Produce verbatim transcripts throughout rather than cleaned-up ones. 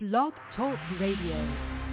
Blog Talk Radio.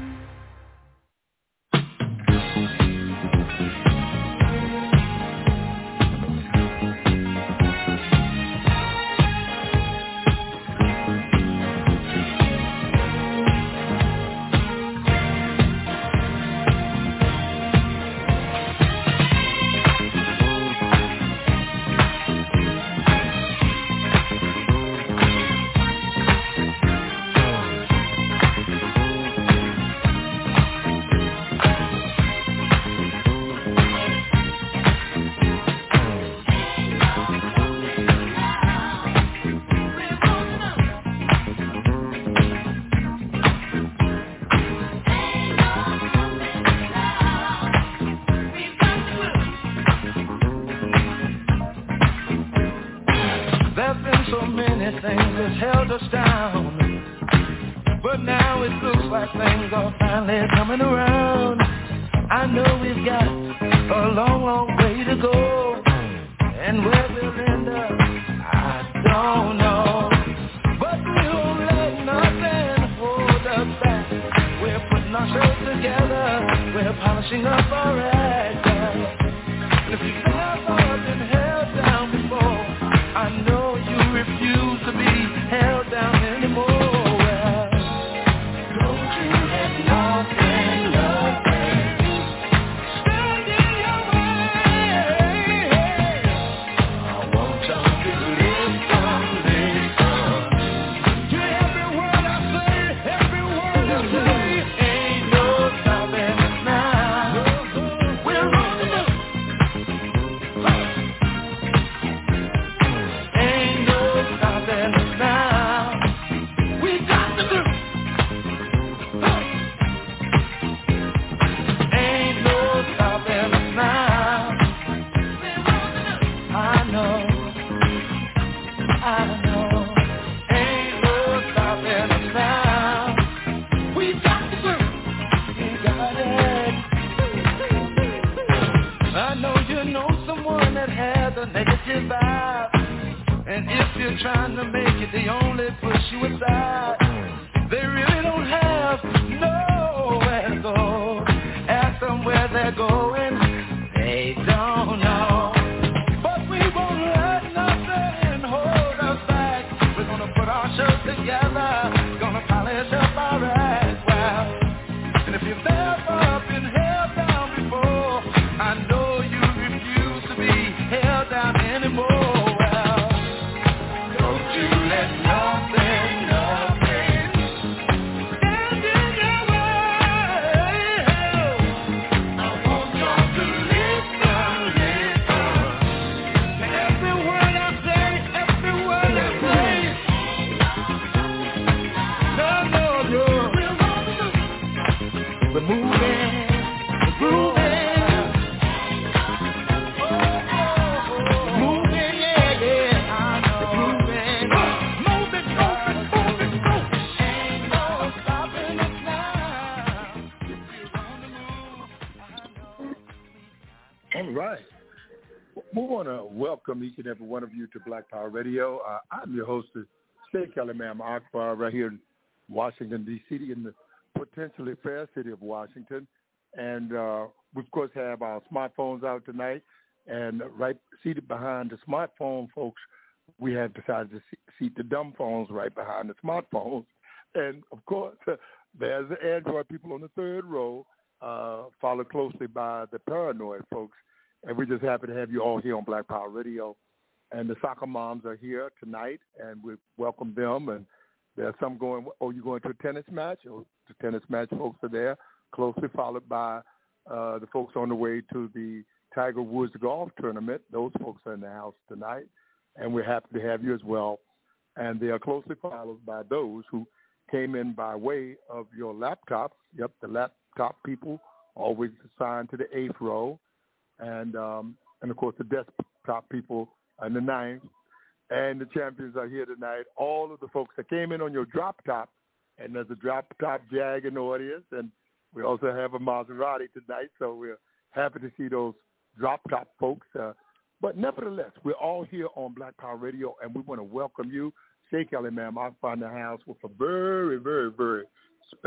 Each and every one of you to Black Power Radio. Uh, I'm your host, Sheikh Al-Imam Akbar, right here in Washington, D C, in the potentially fair city of Washington. And uh, we, of course, have our smartphones out tonight. And right seated behind the smartphone folks, we have decided to seat the dumb phones right behind the smartphones. And, of course, there's the Android people on the third row, uh, followed closely by the paranoid folks. And we're just happy to have you all here on Black Power Radio. And the soccer moms are here tonight, and we welcome them. And there's some going, oh, you going to a tennis match? Oh, the tennis match folks are there, closely followed by uh, the folks on the way to the Tiger Woods golf tournament. Those folks are in the house tonight, and we're happy to have you as well. And they are closely followed by those who came in by way of your laptops. Yep, the laptop people, always assigned to the eighth row. And, um, and of course, the desktop people in the ninth. And the champions are here tonight. All of the folks that came in on your drop top, and there's a drop top Jag in the audience. And we also have a Maserati tonight, so we're happy to see those drop top folks. Uh, but nevertheless, we're all here on Black Power Radio, and we want to welcome you. Sheikh Ali, ma'am, I find the house with a very, very, very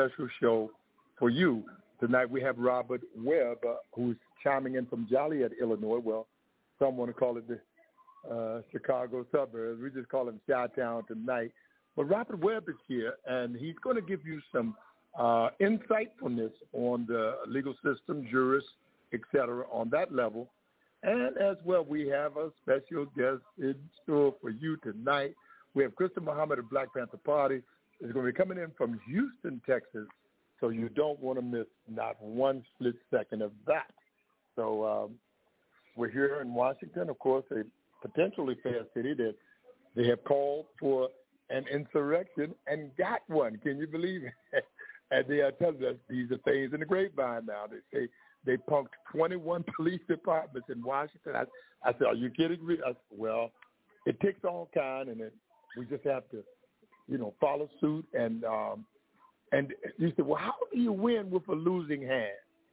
special show for you. Tonight we have Robert Webb, uh, who's chiming in from Joliet, Illinois. Well, some want to call it the uh, Chicago suburbs. We just call him Chi-Town tonight. But Robert Webb is here, and he's going to give you some uh, insightfulness on the legal system, jurists, et cetera, on that level. And as well, we have a special guest in store for you tonight. We have Krista Muhammad of Black Panther Party. Is going to be coming in from Houston, Texas, so you don't want to miss not one split second of that. So um, we're here in Washington, of course, a potentially fair city that they have called for an insurrection and got one. Can you believe it? And they are telling us these are things in the grapevine now. They say they punked twenty-one police departments in Washington. I, I said, are you kidding me? I said, well, it takes all kind, and it, we just have to, you know, follow suit. And um, and he said, well, how do you win with a losing hand?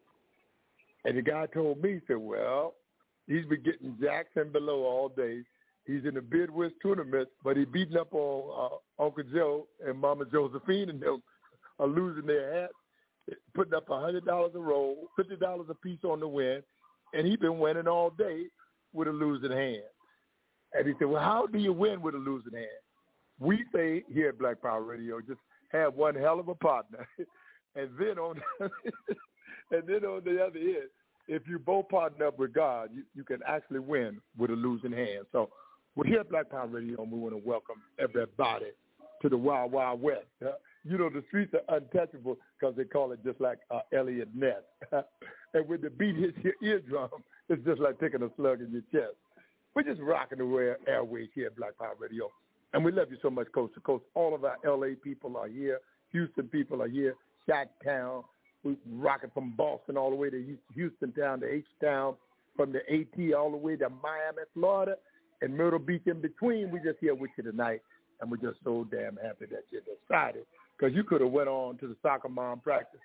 And the guy told me, he said, well, he's been getting Jackson below all day. He's in the Midwest tournament, but he beating up on uh, Uncle Joe and Mama Josephine, and they're are losing their hats, putting up one hundred dollars a roll, fifty dollars a piece on the win, and he's been winning all day with a losing hand. And he said, well, how do you win with a losing hand? We say here at Black Power Radio, just have one hell of a partner. and then on and then on the other end, if you both partner up with God, you, you can actually win with a losing hand. So we're here at Black Power Radio, and we want to welcome everybody to the Wild Wild West. Uh, you know, the streets are untouchable because they call it just like uh, Elliot Ness. And when the beat hits your eardrum, it's just like taking a slug in your chest. We're just rocking the airways here at Black Power Radio. And we love you so much coast to coast. All of our L A people are here. Houston people are here. Chi-Town. We're rocking from Boston all the way to Houston Town to H-Town, from the A T all the way to Miami, Florida, and Myrtle Beach in between. We're just here with you tonight, and we're just so damn happy that you decided, because you could have went on to the soccer mom practice,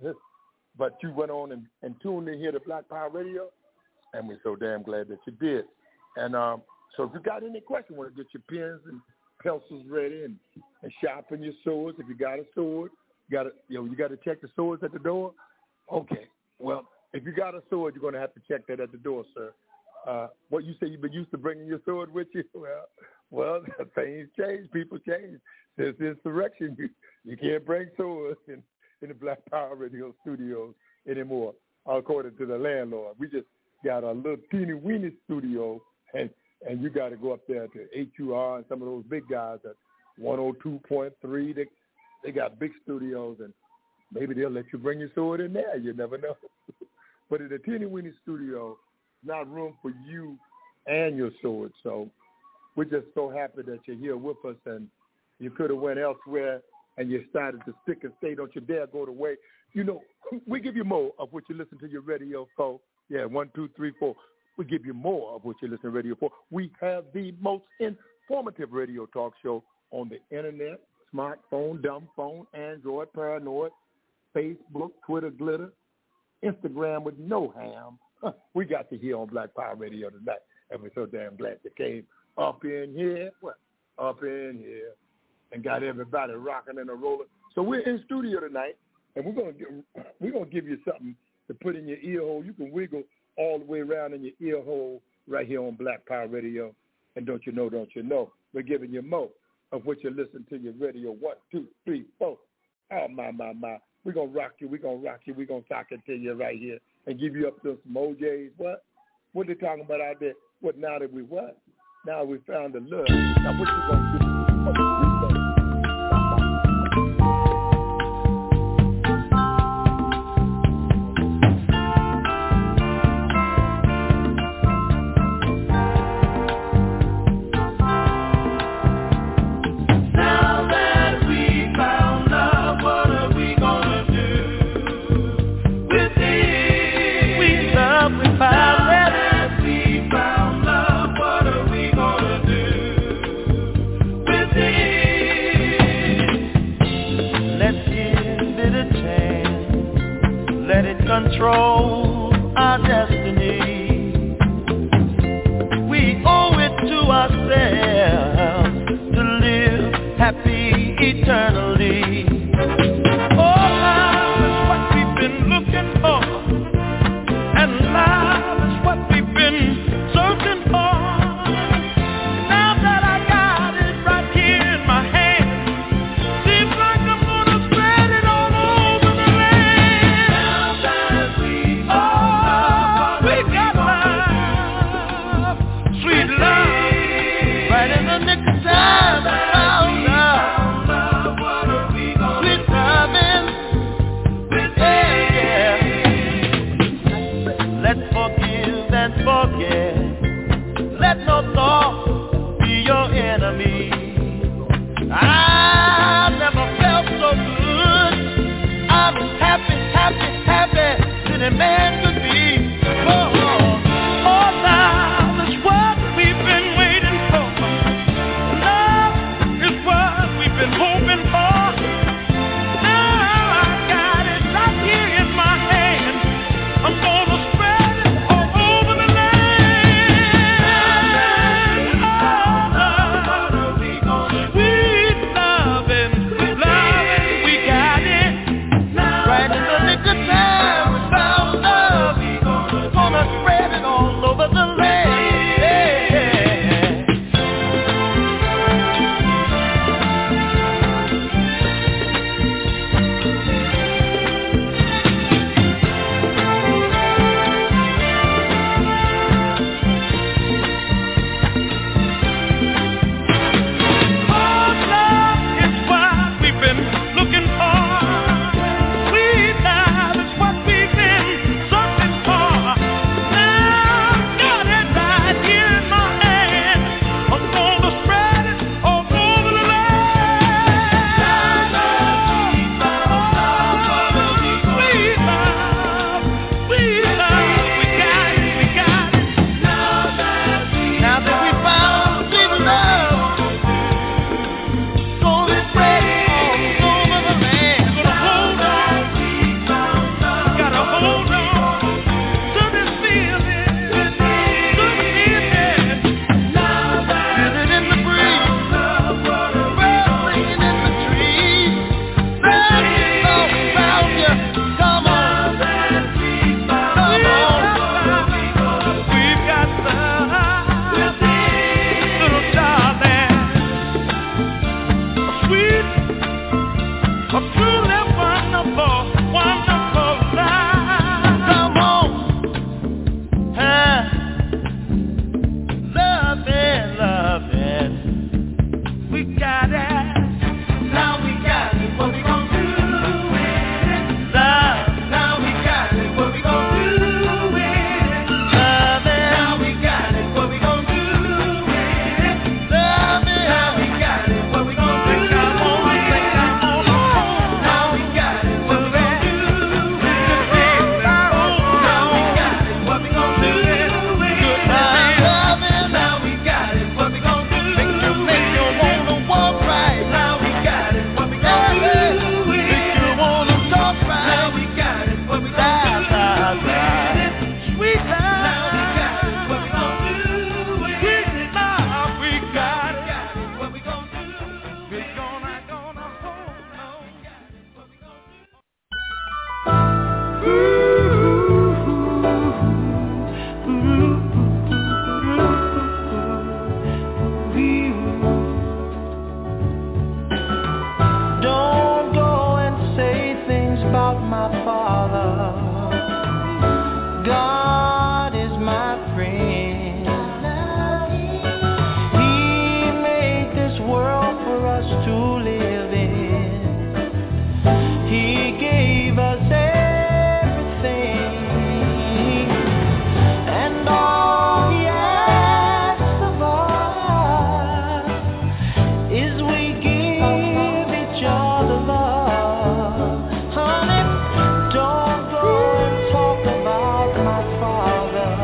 but you went on and, and tuned in here to Black Power Radio, and we're so damn glad that you did. And um, so if you got any questions, want to get your pens and pencils ready and, and sharpen your swords. If you got a sword, you got to you know you got to check the swords at the door. Okay, well, if you got a sword, you're going to have to check that at the door, sir. Uh, what you say you've been used to bringing your sword with you? Well, well, things change, people change. Since the insurrection, you, you can't bring swords in, in the Black Power Radio studios anymore, according to the landlord. We just got a little teeny-weeny studio, and and you got to go up there to H U R and some of those big guys at one oh two point three. They, they got big studios, and maybe they'll let you bring your sword in there. You never know. But in the teeny-weeny studio, not room for you and your sword. So we're just so happy that you're here with us, and you could have went elsewhere and you started to stick and stay. Don't you dare go away. You know, we give you more of what you listen to your radio for. Yeah, one, two, three, four. We give you more of what you listen to radio for. We have the most informative radio talk show on the internet, smartphone, dumb phone, Android, Paranoid, Facebook, Twitter, Glitter, Instagram with no ham. We got you here on Black Power Radio tonight, and we're so damn glad you came up in here, what, up in here, and got everybody rocking and a rolling. So we're in studio tonight, and we're gonna give, we're gonna give you something to put in your ear hole. You can wiggle all the way around in your ear hole right here on Black Power Radio. And don't you know, don't you know, we're giving you more of what you listen to your radio. One, two, three, four. Oh my, my, my. We're gonna rock you. We're gonna rock you. We're gonna talk it to you right here and give you up to some O Js. What? What they talking about out there? What now that we what? Now we found the love. Now what you gonna do? Control our destiny. We owe it to ourselves to live happy eternally. Oh, wonderful, wonderful life. Come on, huh? Love it, love it. We got it. Now we got it. What we gonna do with it? Love. Now we got it. What we gonna do with it? Love it. Now we got it. What we gonna do with it? Love it. Now we got it. What we gonna do with it? Now we got it. What we gonna do with it? Now we got it. What we gonna do with it? Goodbye, love it. Now we got it. What we gonna do? Make you, make you wanna walk right. Now we got it. What we gonna do with it? Make you wanna talk right. Now we got it. What we gonna do with it? Sweet love. Now we got it. What we gonna do with it? Sweet love. We got it. What we gonna do? We gonna, gonna hold on. What we Don't go and say things about my father. God is my friend. He made this world for us to live in. He gave us everything, and all he asks of us is we give each other love. Honey, don't go and talk about my father.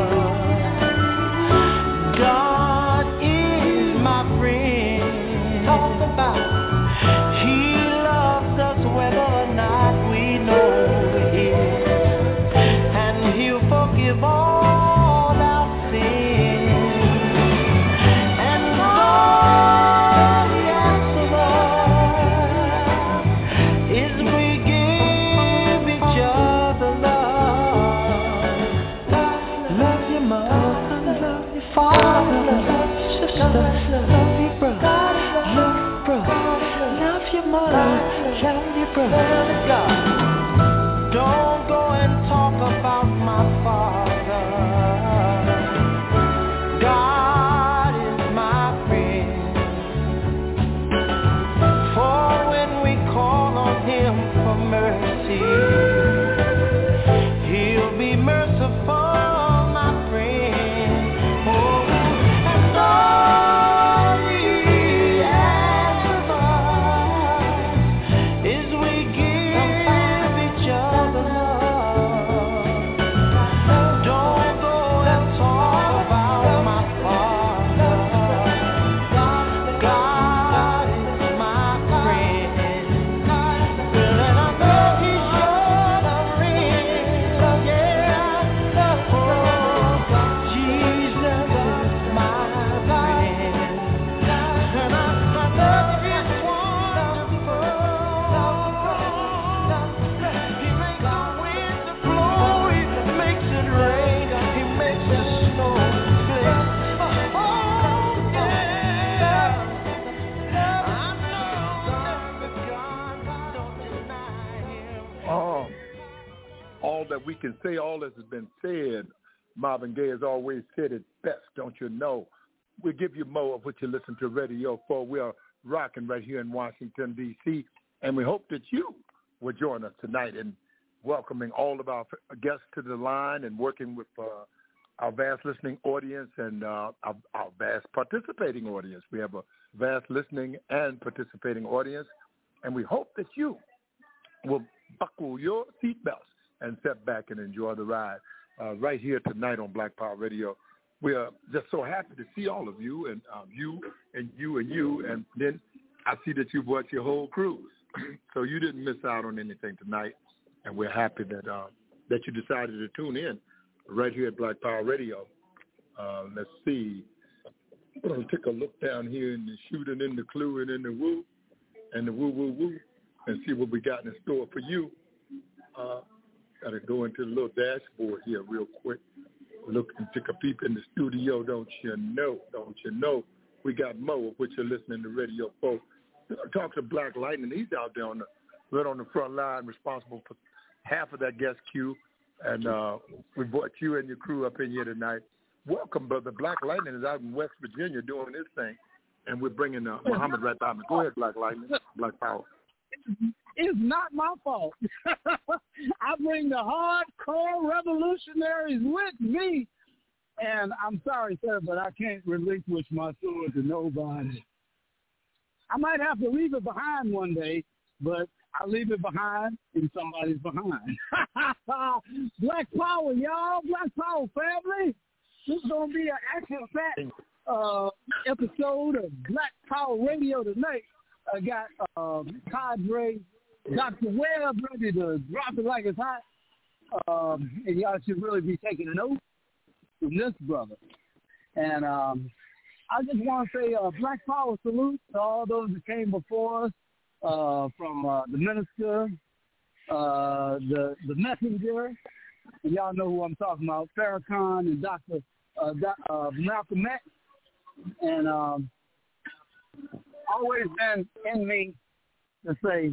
God is my friend. Talk about he loves us whether or not we know it, and he'll forgive all our sins, and all he asks of us is we give each other love. Love your mother, love your father, love your sister, love your brother, love your brother, love your mother, love your brother. Don't go and talk about my father. God is my friend. For when we call on him for mercy, he'll be merciful, my friend. Oh, and all he asks of us is we give each other love. Don't go and talk about my father. God is my friend. And I know he's your friend. Yeah. Oh, Jesus is my friend. And I I know he's wonderful. He makes the wind to blow. He makes it rain. He makes the snow flake. Oh, yeah. I know that God don't deny him. Oh, all that we can say, all that has been said, Marvin Gaye has always said it best, don't you know? We give you more of what you listen to radio for. We are rocking right here in Washington, D C, and we hope that you will join us tonight in welcoming all of our guests to the line and working with uh, our vast listening audience and uh, our, our vast participating audience. We have a vast listening and participating audience, and we hope that you will buckle your seatbelts and sit back and enjoy the ride uh, right here tonight on Black Power Radio. We are just so happy to see all of you, and um, you and you and you, and then I see that you brought your whole cruise, so you didn't miss out on anything tonight, and we're happy that uh, that you decided to tune in right here at Black Power Radio. Uh, let's see. We're going to take a look down here in the shooting, in the clue, and in the woo, and the woo, woo, woo, and see what we got in store for you. Uh, got to go into the little dashboard here real quick. Look and take a peep in the studio, don't you know, don't you know. We got Mo, of which you're listening to radio for. Talk to Black Lightning. He's out there on the right on the front line, responsible for half of that guest queue. And uh, we brought you and your crew up in here tonight. Welcome, brother. Black Lightning is out in West Virginia doing this thing, and we're bringing uh, Muhammad right behind me. Go ahead, Black Lightning, Black Power. It's not my fault. I bring the hardcore revolutionaries with me, and I'm sorry, sir, but I can't relinquish my sword to nobody. I might have to leave it behind one day, but I leave it behind and somebody's behind. Black Power, y'all. Black Power family. This is going to be an action-packed uh, episode of Black Power Radio tonight. I got um, Cadre, Doctor Webb ready to drop it like it's hot. Um, and y'all should really be taking a note from this brother. And um, I just want to say uh, Black Power salute to all those that came before us. Uh, from uh, the minister, uh, the the messenger, and y'all know who I'm talking about, Farrakhan and Doctor Uh, uh, Malcolm X, and um, always been in me to say,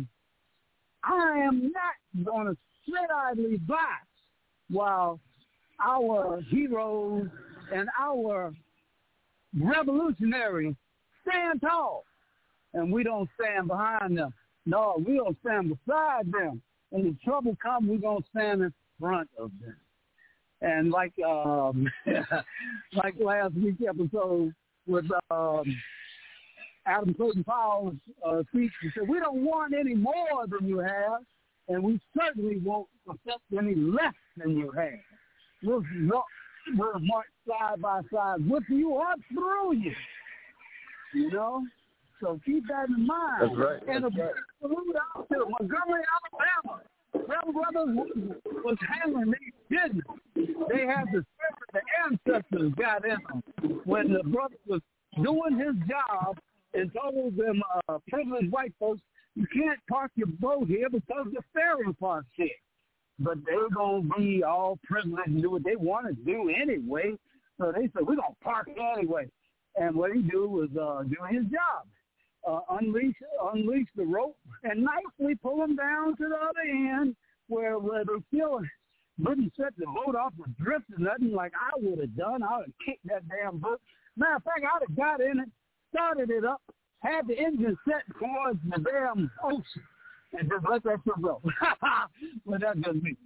I am not going to sit idly by while our heroes and our revolutionaries stand tall. And we don't stand behind them. No, we don't stand beside them. When the trouble comes, we're going to stand in front of them. And like um, like last week's episode with um, Adam Clayton Powell's uh, speech, he said, we don't want any more than you have, and we certainly won't accept any less than you have. We'll, we'll march side by side with you or through you, you know? So keep that in mind. That's right. And That's a right. salute out to Montgomery, Alabama. Rebel Brothers was, was handling their business. They had the spirit the ancestors got in them when the brother was doing his job and told them, uh, privileged white folks, you can't park your boat here because the ferry park's here. But they're going to be all privileged and do what they want to do anyway. So they said, we're going to park it anyway. And what he do was uh, do his job. Uh, unleash unleash the rope and nicely pull them down to the other end where, where they still wouldn't set the boat off or drift or nothing like I would have done. I would have kicked that damn boat. Matter of fact, I'd have got in it, started it up, had the engine set towards the damn ocean, and just let that shit go. But that's just me.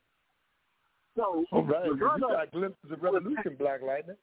So, all right, the brother, you got glimpses of revolution, Black Lightning.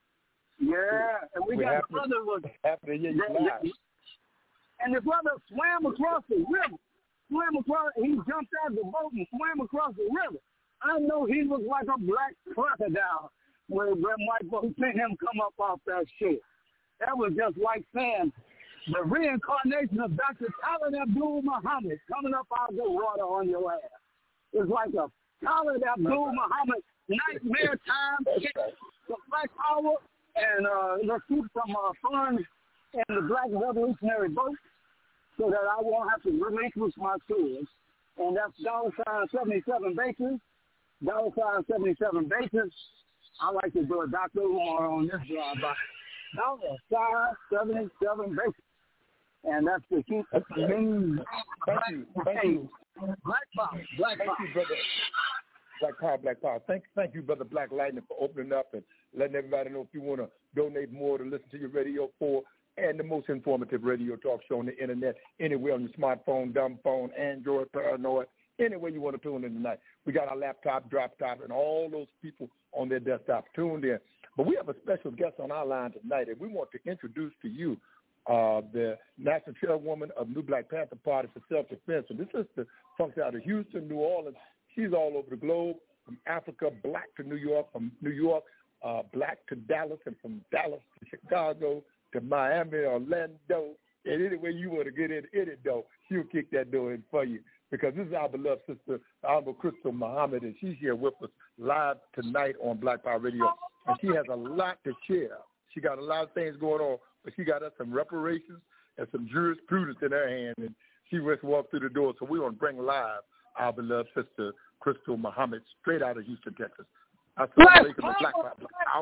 Yeah, and we, we got the brother was happy to hear you live. And the brother swam across the river. Swam across, he jumped out of the boat and swam across the river. I know he was like a black crocodile when them white folks seen him come up off that shit. That was just like saying the reincarnation of Doctor Khalid Abdul Muhammad coming up out of the water on your ass. It's like a Khalid Abdul Muhammad nightmare time kick for Black Power and uh, let's keep some uh, fun in the Black Revolutionary boat so that I won't have to relinquish my tools. And that's dollar sign seventy-seven Bakers, dollar sign seventy-seven Bakers. I like to do a Doctor Umar on this job by dollar sign seventy-seven Bakers. And that's the keep the main. Thank you. Thank you. Black Power. Black Thank Power. you, brother. Black Power, Black Power. Thank, thank you, brother Black Lightning, for opening up and letting everybody know if you want to donate more to listen to your Radio four and the most informative radio talk show on the internet, anywhere on your smartphone, dumb phone, Android, Paranoid, anywhere you want to tune in tonight. We got our laptop, drop top, and all those people on their desktop tuned in. But we have a special guest on our line tonight, and we want to introduce to you uh, the National Chairwoman of New Black Panther Party for Self-Defense. And this is the function out of Houston, New Orleans. She's all over the globe, from Africa, black to New York, from New York, uh, black to Dallas, and from Dallas to Chicago, to Miami, Orlando, and anywhere you want to get in, in it, though, she'll kick that door in for you. Because this is our beloved sister, Honorable Crystal Muhammad, and she's here with us live tonight on Black Power Radio. And she has a lot to share. She got a lot of things going on, but she got us some reparations and some jurisprudence in her hand, and she just walked through the door. So we're going to bring live our beloved sister, Crystal Muhammad, straight out of Houston, Texas. Black Power, Black Power,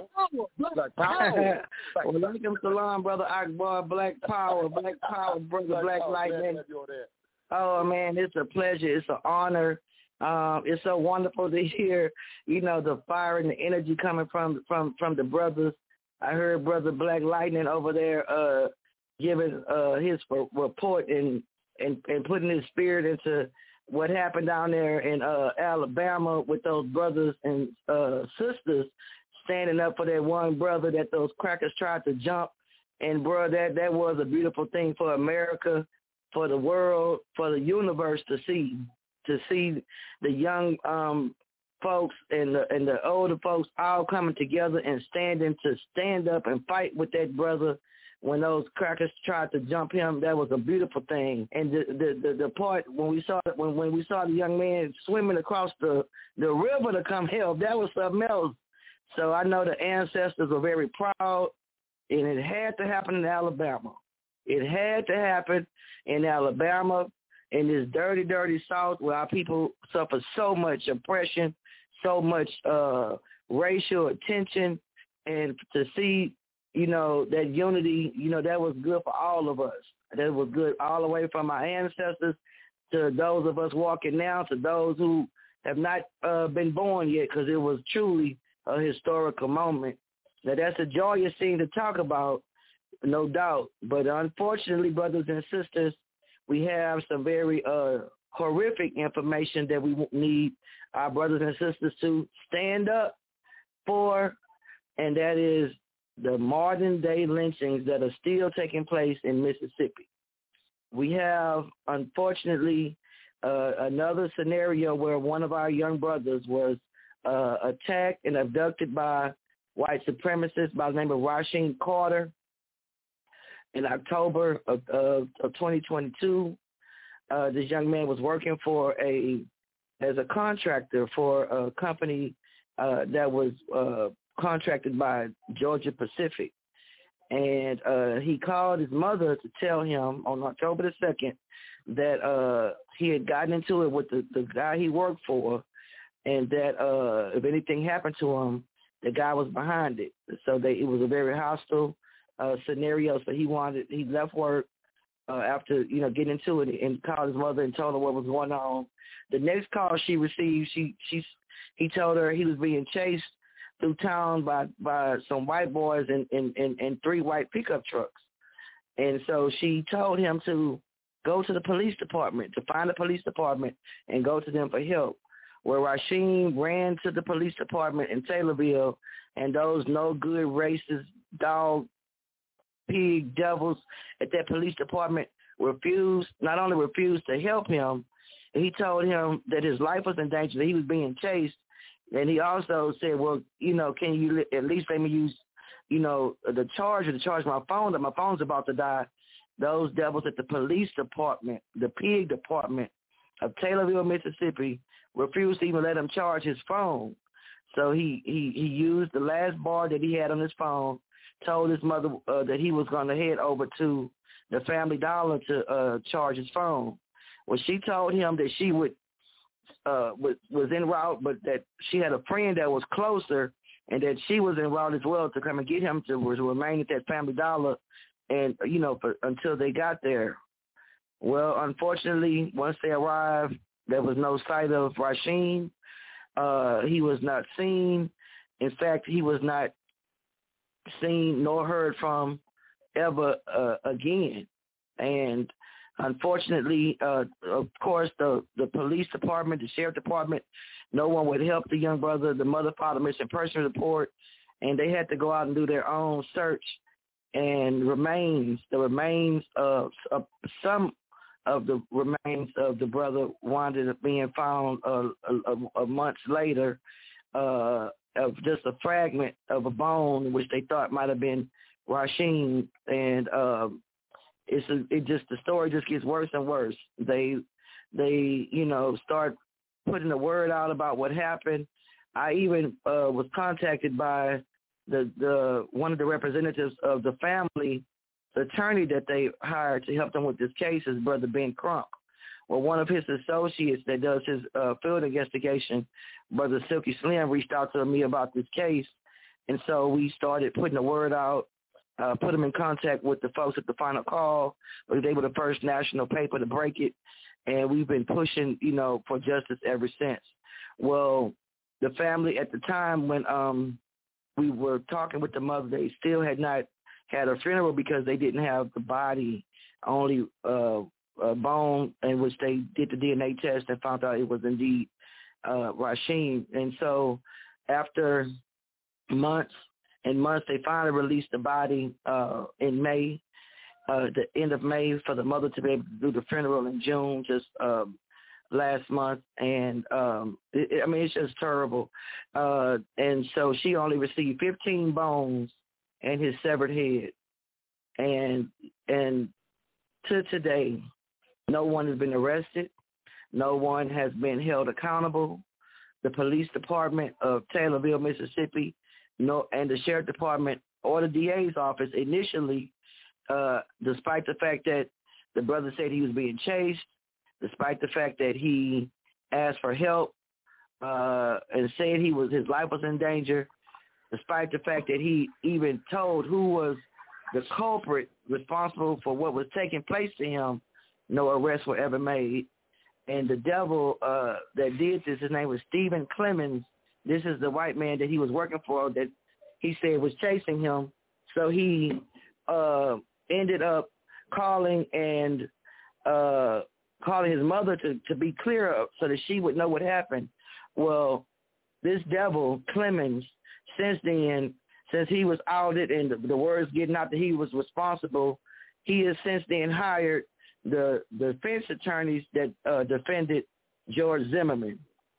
Black Power. Walaikum salam, brother Akbar, Black Power, Black Power, brother Black Lightning. Oh, man, it's a pleasure. It's an honor. Um, it's so wonderful to hear, you know, the fire and the energy coming from from, from the brothers. I heard Brother Black Lightning over there uh, giving uh, his report and, and, and putting his spirit into what happened down there in uh, Alabama with those brothers and uh, sisters standing up for that one brother that those crackers tried to jump. And, bro, that, that was a beautiful thing for America, for the world, for the universe to see, to see the young um, folks and the, and the older folks all coming together and standing to stand up and fight with that brother when those crackers tried to jump him. That was a beautiful thing. And the the, the, the part when we saw when when we saw the young man swimming across the, the river to come help, that was something else. So I know the ancestors were very proud, and it had to happen in Alabama. It had to happen in Alabama, in this dirty, dirty South where our people suffer so much oppression, so much uh, racial attention, and to see, you know, that unity, you know, that was good for all of us. That was good all the way from our ancestors to those of us walking now, to those who have not uh, been born yet, because it was truly a historical moment. Now, that's a joyous thing to talk about, no doubt. But unfortunately, brothers and sisters, we have some very uh, horrific information that we need our brothers and sisters to stand up for, and that is the modern-day lynchings that are still taking place in Mississippi. We have, unfortunately, uh, another scenario where one of our young brothers was uh, attacked and abducted by white supremacists by the name of Rasheem Carter in October of, of, of twenty twenty-two. Uh, this young man was working for a as a contractor for a company uh, that was uh, contracted by Georgia Pacific. And uh, he called his mother to tell him on October the second that uh, he had gotten into it with the, the guy he worked for, and that uh, if anything happened to him, the guy was behind it. So they, it was a very hostile uh, scenario. So he wanted, he left work uh, after, you know, getting into it, and called his mother and told her what was going on. The next call she received, she, she, he told her he was being chased through town by, by some white boys in, in, in, in three white pickup trucks. And so she told him to go to the police department, to find the police department and go to them for help. Where Rasheem ran to the police department in Taylorville, and those no good racist dog, pig devils at that police department refused, not only refused to help him, he told him that his life was in danger, that he was being chased. And he also said, well, you know, can you at least let me use, you know, the charger to charge my phone, that my phone's about to die. Those devils at the police department, the pig department of Taylorville, Mississippi, refused to even let him charge his phone. So he, he, he used the last bar that he had on his phone, told his mother uh, that he was going to head over to the Family Dollar to uh, charge his phone. Well, she told him that she would uh, was, was en route, but that she had a friend that was closer, and that she was en route as well to come and get him to, to remain at that Family Dollar, and you know, for, until they got there. Well, unfortunately, once they arrived, there was no sight of Rasheem. Uh, he was not seen. In fact, he was not seen nor heard from ever uh, again. And unfortunately, uh, of course, the, the police department, the sheriff department, no one would help the young brother. The mother filed a missing person report, and they had to go out and do their own search. And remains, the remains of, of some of the remains of the brother wound up being found uh, a, a months later, uh, of just a fragment of a bone, which they thought might have been Rasheem. And uh, it's a, it just the story just gets worse and worse. They they you know start putting the word out about what happened. I even uh, was contacted by the the one of the representatives of the family. The attorney that they hired to help them with this case is Brother Ben Crump. Well, one of his associates that does his uh, field investigation, Brother Silky Slim, reached out to me about this case. And so we started putting the word out, uh, put them in contact with the folks at the Final Call. We was able to first national paper to break it. and we've been pushing, you know, for justice ever since. Well, the family at the time when um we were talking with the mother, they still had not had a funeral because they didn't have the body, only uh, a bone, in which they did the D N A test and found out it was indeed uh, Rasheem. And so after months and months, they finally released the body uh, in May, uh, the end of May, for the mother to be able to do the funeral in June, just um, last month. And um, it, I mean, it's just terrible. Uh, and so she only received fifteen bones and his severed head. And and to today, no one has been arrested. No one has been held accountable. The police department of Taylorville, Mississippi, no, and the sheriff department or the D A's office initially, uh, despite the fact that the brother said he was being chased, despite the fact that he asked for help uh, and said he was his life was in danger, despite the fact that he even told who was the culprit responsible for what was taking place to him, no arrests were ever made. And the devil uh, that did this, his name was Stephen Clemens. This is the white man that he was working for that he said was chasing him. So he uh, ended up calling and uh, calling his mother to, to be clear so that she would know what happened. Well, this devil, Clemens, since then, since he was outed and the, the words getting out that he was responsible, he has since then hired the the defense attorneys that uh, defended George Zimmerman.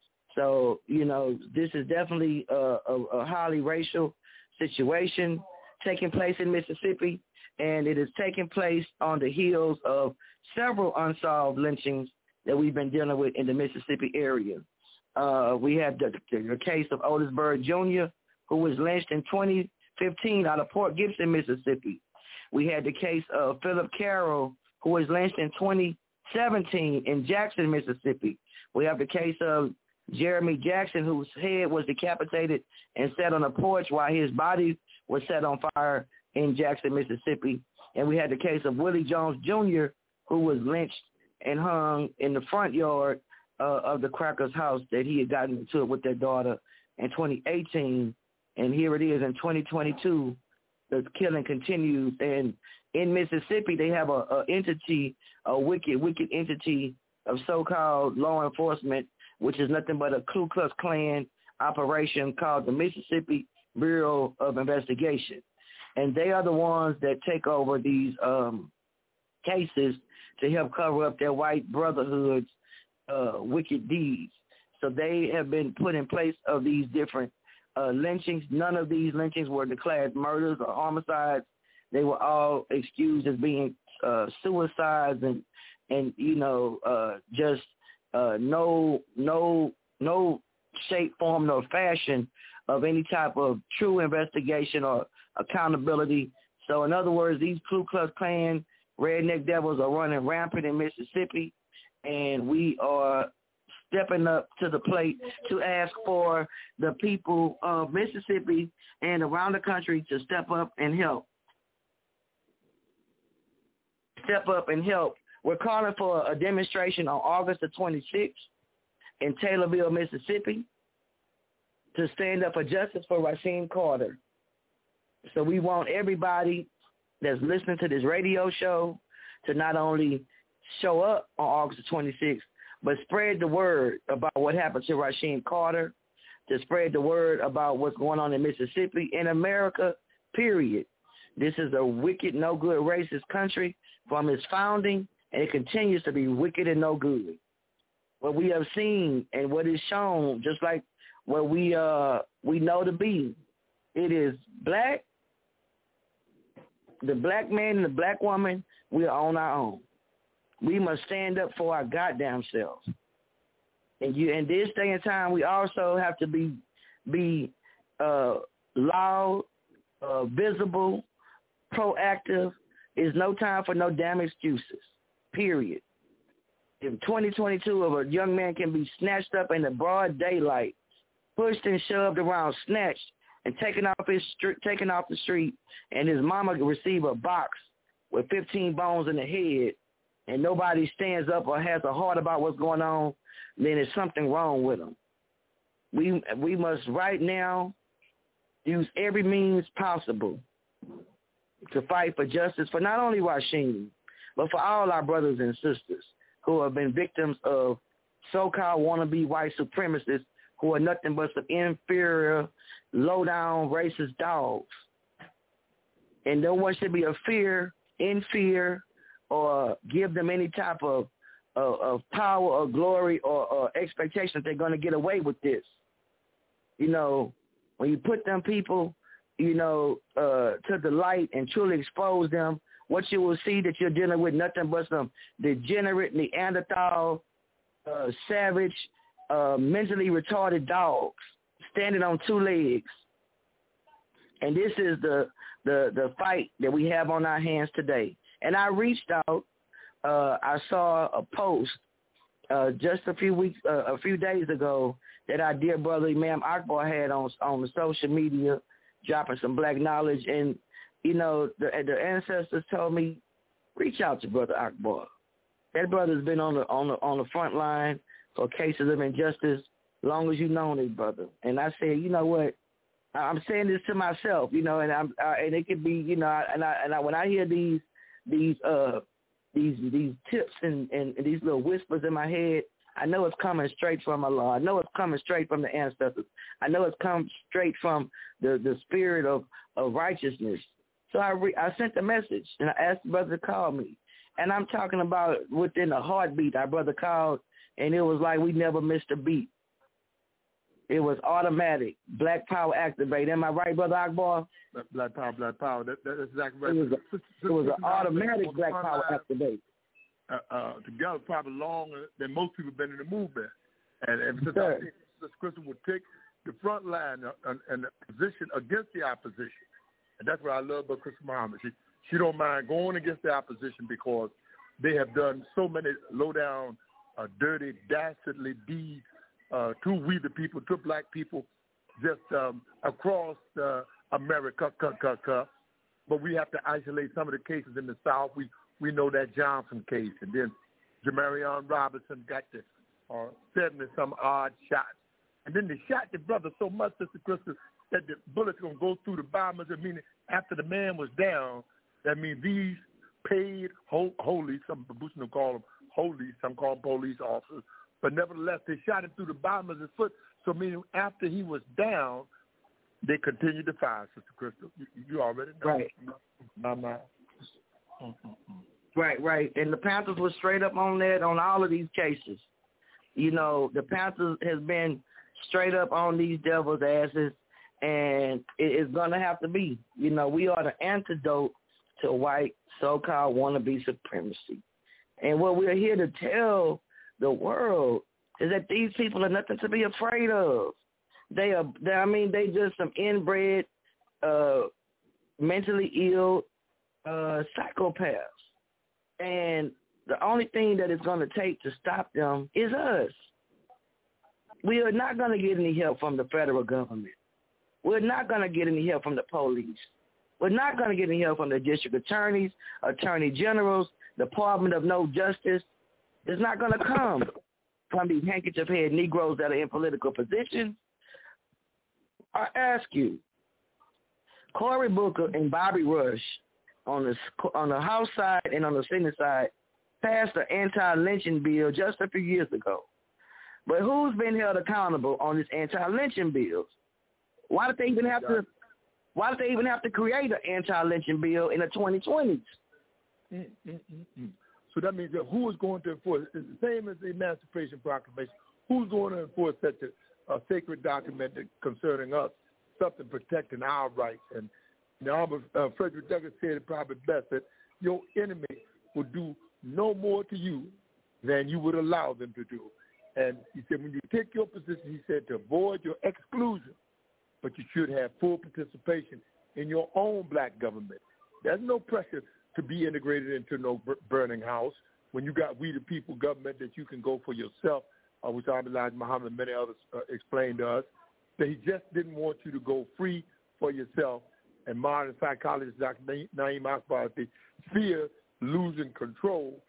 So, you know, this is definitely a, a, a highly racial situation taking place in Mississippi, and it is taking place on the heels of several unsolved lynchings that we've been dealing with in the Mississippi area. Uh, we had the, the case of Otis Byrd Junior, who was lynched in twenty fifteen out of Port Gibson, Mississippi. We had the case of Philip Carroll, who was lynched in twenty seventeen in Jackson, Mississippi. We have the case of Jeremy Jackson, whose head was decapitated and set on a porch while his body was set on fire in Jackson, Mississippi. And we had the case of Willie Jones Junior, who was lynched and hung in the front yard uh, of the Crackers house that he had gotten into it with their daughter in twenty eighteen. And here it is in twenty twenty-two, the killing continues. And in Mississippi, they have a, a entity, a wicked, wicked entity of so-called law enforcement, which is nothing but a Ku Klux Klan operation called the Mississippi Bureau of Investigation. And they are the ones that take over these um, cases to help cover up their white brotherhood's uh, wicked deeds. So they have been put in place of these different uh, lynchings. None of these lynchings were declared murders or homicides. They were all excused as being uh, suicides and, and you know, uh, just uh, no, no, no shape, form, nor fashion of any type of true investigation or accountability. So in other words, these Ku Klux Klan redneck devils are running rampant in Mississippi, and we are stepping up to the plate to ask for the people of Mississippi and around the country to step up and help. Step up and help. We're calling for a demonstration on August the twenty-sixth in Taylorville, Mississippi, to stand up for justice for Rasheem Carter. So we want everybody that's listening to this radio show to not only show up on August the twenty-sixth, but spread the word about what happened to Rasheem Carter, to spread the word about what's going on in Mississippi, in America, period. This is a wicked, no good, racist country from its founding, and it continues to be wicked and no good. What we have seen and what is shown, just like what we uh we know to be, it is black, the black man and the black woman, we are on our own. We must stand up for our goddamn selves. And you, in this day and time, we also have to be be uh, loud, uh, visible, proactive. It's no time for no damn excuses, period. In twenty twenty-two, if a young man can be snatched up in the broad daylight, pushed and shoved around, snatched, and taken off his street, taken off the street, and his mama receive a box with fifteen bones in the head, and nobody stands up or has a heart about what's going on, then there's something wrong with them. We we must right now use every means possible to fight for justice for not only Rasheen, but for all our brothers and sisters who have been victims of so-called wannabe white supremacists who are nothing but some inferior, low-down, racist dogs. And no one should be a fear, in fear, or give them any type of, of, of power or glory or, or expectation that they're going to get away with this. You know, when you put them people, you know, uh, to the light and truly expose them, what you will see that you're dealing with nothing but some degenerate Neanderthal, uh, savage, uh, mentally retarded dogs standing on two legs. And this is the, the, the fight that we have on our hands today. And I reached out. Uh, I saw a post uh, just a few weeks, uh, a few days ago that our dear brother Imam Akbar had on on the social media, dropping some black knowledge. And, you know, the, the ancestors told me, reach out to Brother Akbar. That brother's been on the on the on the front line for cases of injustice long as you known it, brother. And I said, you know what? I'm saying this to myself, you know, and I'm uh, and it could be, you know, and I and I, when I hear these these uh these these tips and, and, and these little whispers in my head, I know it's coming straight from Allah. I know it's coming straight from the ancestors. I know it's come straight from the, the spirit of, of righteousness. So I re- I sent a message, and I asked the brother to call me. And I'm talking about within a heartbeat, our brother called, and it was like we never missed a beat. It was automatic. Black power activate. Am I right, Brother Akbar? Black power, black power. That, that's exactly right. It was, a, it was an automatic black power activate. Uh, uh, together probably longer than most people have been in the movement. And, and since sure. I think Sister Crystal would take the front line and, and the position against the opposition. And that's what I love about Crystal Muhammad. She, she don't mind going against the opposition because they have done so many low-down, uh, dirty, dastardly deeds uh, to we the people, to black people, just um, across uh, America. But we have to isolate some of the cases in the South. We we know that Johnson case, and then Jamarion Robinson got the uh, seventy-some odd shots. And then they shot the brother so much, Sister Crystal, that the bullets going to go through the bottom. I mean, after the man was down, that means these paid ho- holy, some Babushin call them holy, some call them police officers, but nevertheless, they shot him through the bottom of his foot. So meaning after he was down, they continued to fire, Sister Crystal. You, you already know. Right. My mind. Right, right. And the Panthers were straight up on that on all of these cases. You know, the Panthers has been straight up on these devil's asses, and it's going to have to be. You know, we are the antidote to white so-called wannabe supremacy. And what we're here to tell the world is that these people are nothing to be afraid of. They are, they, I mean, they just some inbred, uh, mentally ill uh, psychopaths. And the only thing that it's going to take to stop them is us. We are not going to get any help from the federal government. We're not going to get any help from the police. We're not going to get any help from the district attorneys, attorney generals, Department of No Justice. It's not going to come from these handkerchief-head Negroes that are in political positions. I ask you, Cory Booker and Bobby Rush on the on the House side and on the Senate side passed an anti-lynching bill just a few years ago. But who's been held accountable on this anti-lynching bill? Why did they even have to? Why did they even have to create an anti-lynching bill in the twenty twenties? Mm, mm, mm, mm. So that means that who is going to enforce? It's the same as the Emancipation Proclamation. Who's going to enforce such a, a sacred document concerning us, something protecting our rights? And now, uh, Frederick Douglass said it probably best that your enemy will do no more to you than you would allow them to do. And he said, when you take your position, he said, to avoid your exclusion, but you should have full participation in your own black government. There's no pressure to be integrated into no burning house when you got we the people government that you can go for yourself, uh, which Elijah Muhammad and many others uh, explained to us, that he just didn't want you to go free for yourself. And modern psychologist Doctor Naeem Akbar, they fear losing control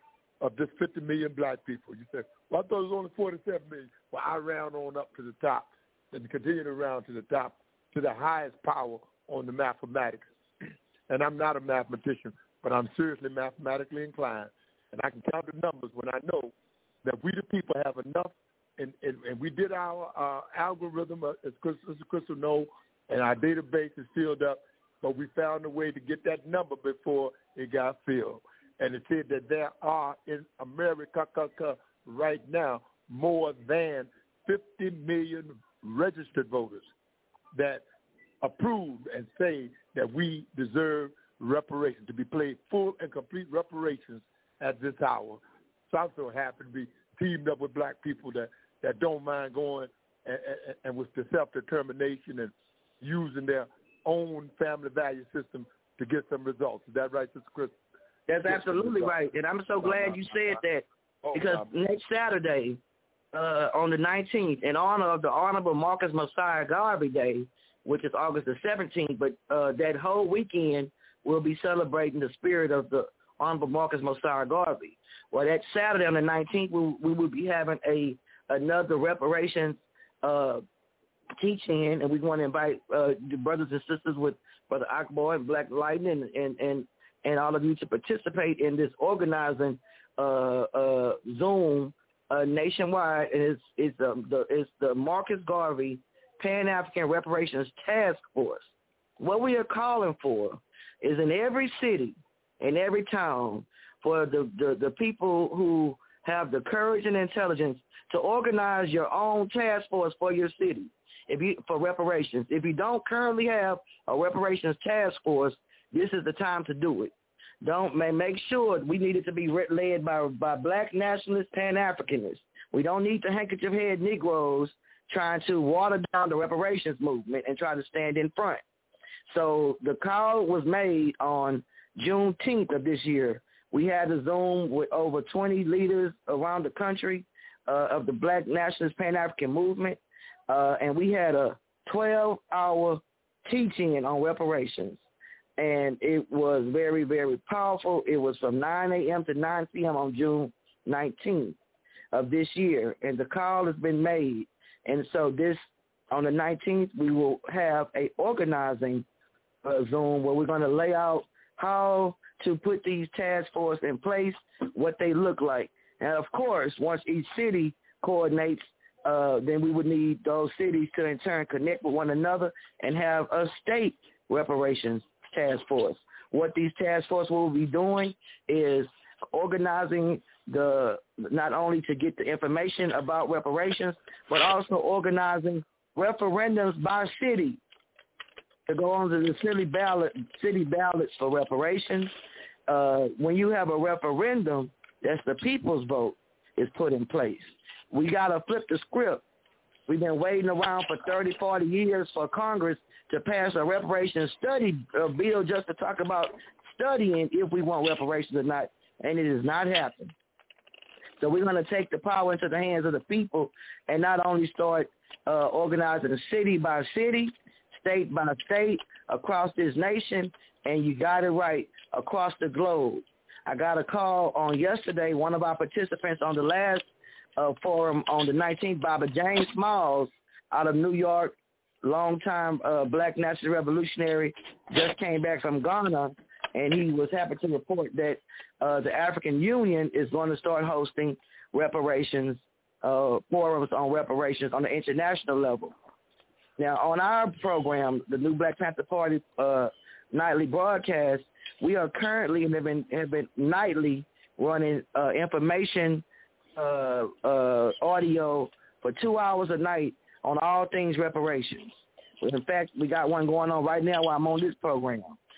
of just fifty million black people. You say, well, I thought it was only forty-seven million. Well, I round on up to the top and continue to round to the top, to the highest power on the mathematics. And I'm not a mathematician, but I'm seriously mathematically inclined. And I can count the numbers when I know that we the people have enough, and, and, and we did our uh, algorithm, uh, as Crystal, Crystal knows, and our database is filled up, but we found a way to get that number before it got filled. And it said that there are in America right now more than fifty million registered voters that approve and say that we deserve reparations, to be paid full and complete reparations at this hour. So I'm so happy to be teamed up with black people that, that don't mind going and, and, and with the self-determination and using their own family value system to get some results. Is that right, Sister Chris? That's absolutely right. And I'm so glad you said that, because next Saturday, uh, on the nineteenth, in honor of the Honorable Marcus Mosiah Garvey Day, which is August the seventeenth, but uh, that whole weekend we'll be celebrating the spirit of the Honorable Marcus Mosiah Garvey. Well, that Saturday on the nineteenth, we, we will be having a another reparations uh, teaching, and we want to invite uh, the brothers and sisters with Brother Akbar and Black Lightning and, and, and, and all of you to participate in this organizing uh, uh, Zoom uh, nationwide. And it's, it's, um, the, it's the Marcus Garvey Pan-African Reparations Task Force. What we are calling for is in every city, in every town, for the, the, the people who have the courage and intelligence to organize your own task force for your city if you, for reparations. If you don't currently have a reparations task force, this is the time to do it. Don't make sure we need it to be led by, by black nationalists, Pan-Africanists. We don't need the handkerchief head Negroes trying to water down the reparations movement and try to stand in front. So the call was made on Juneteenth of this year. We had a Zoom with over twenty leaders around the country uh, of the Black Nationalist Pan-African movement, uh, and we had a twelve-hour teaching on reparations, and it was very, very powerful. It was from nine a.m. to nine p.m. on June nineteenth of this year, and the call has been made. And so this, on the nineteenth, we will have a organizing uh, Zoom where we're going to lay out how to put these task force in place, what they look like. And, of course, once each city coordinates, uh, then we would need those cities to, in turn, connect with one another and have a state reparations task force. What these task force will be doing is organizing the not only to get the information about reparations, but also organizing referendums by city to go on to the city ballot, city ballots for reparations. Uh, when you have a referendum, that's the people's vote is put in place. We got to flip the script. We've been waiting around for thirty, forty years for Congress to pass a reparations study uh, bill just to talk about studying if we want reparations or not, and it has not happened. So we're going to take the power into the hands of the people and not only start uh, organizing city by city, state by state, across this nation, and you got it right, across the globe. I got a call on yesterday, one of our participants on the last uh, forum on the nineteenth, Baba James Smalls out of New York, longtime uh, black national revolutionary, just came back from Ghana, and he was happy to report that uh, the African Union is going to start hosting reparations, uh, forums on reparations on the international level. Now, on our program, the New Black Panther Party uh, nightly broadcast, we are currently and have been, have been nightly running uh, information uh, uh, audio for two hours a night on all things reparations. In fact, we got one going on right now while I'm on this program.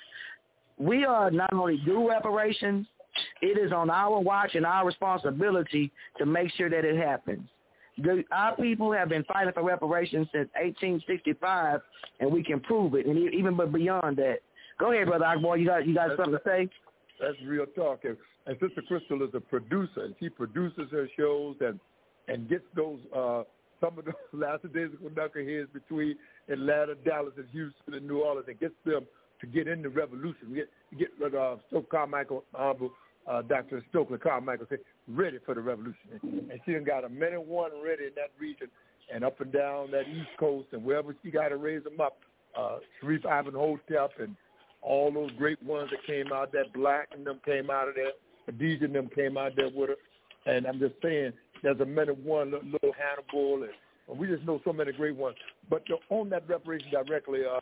We are not only do reparations, it is on our watch and our responsibility to make sure that it happens. The, our people have been fighting for reparations since eighteen sixty-five, and we can prove it, and even but beyond that. Go ahead, Brother Akbar. You got you got that's, something to say? That's real talk. And, and Sister Crystal is a producer, and she produces her shows and and gets those uh, some of those last days of knuckleheads between Atlanta, Dallas, and Houston, and New Orleans, and gets them to get in the revolution. We get, get uh, Stoke Carmichael, Honorable uh, Doctor Stokely Carmichael said, ready for the revolution. And she done got a minute one ready in that region and up and down that East Coast and wherever she got to raise them up. Uh, Sharif Ivan Hotep and all those great ones that came out there, Black and them came out of there, Khadijah and them came out there with her. And I'm just saying, there's a minute one, little, little Hannibal, and, and we just know so many great ones. But to own that reparation directly, uh,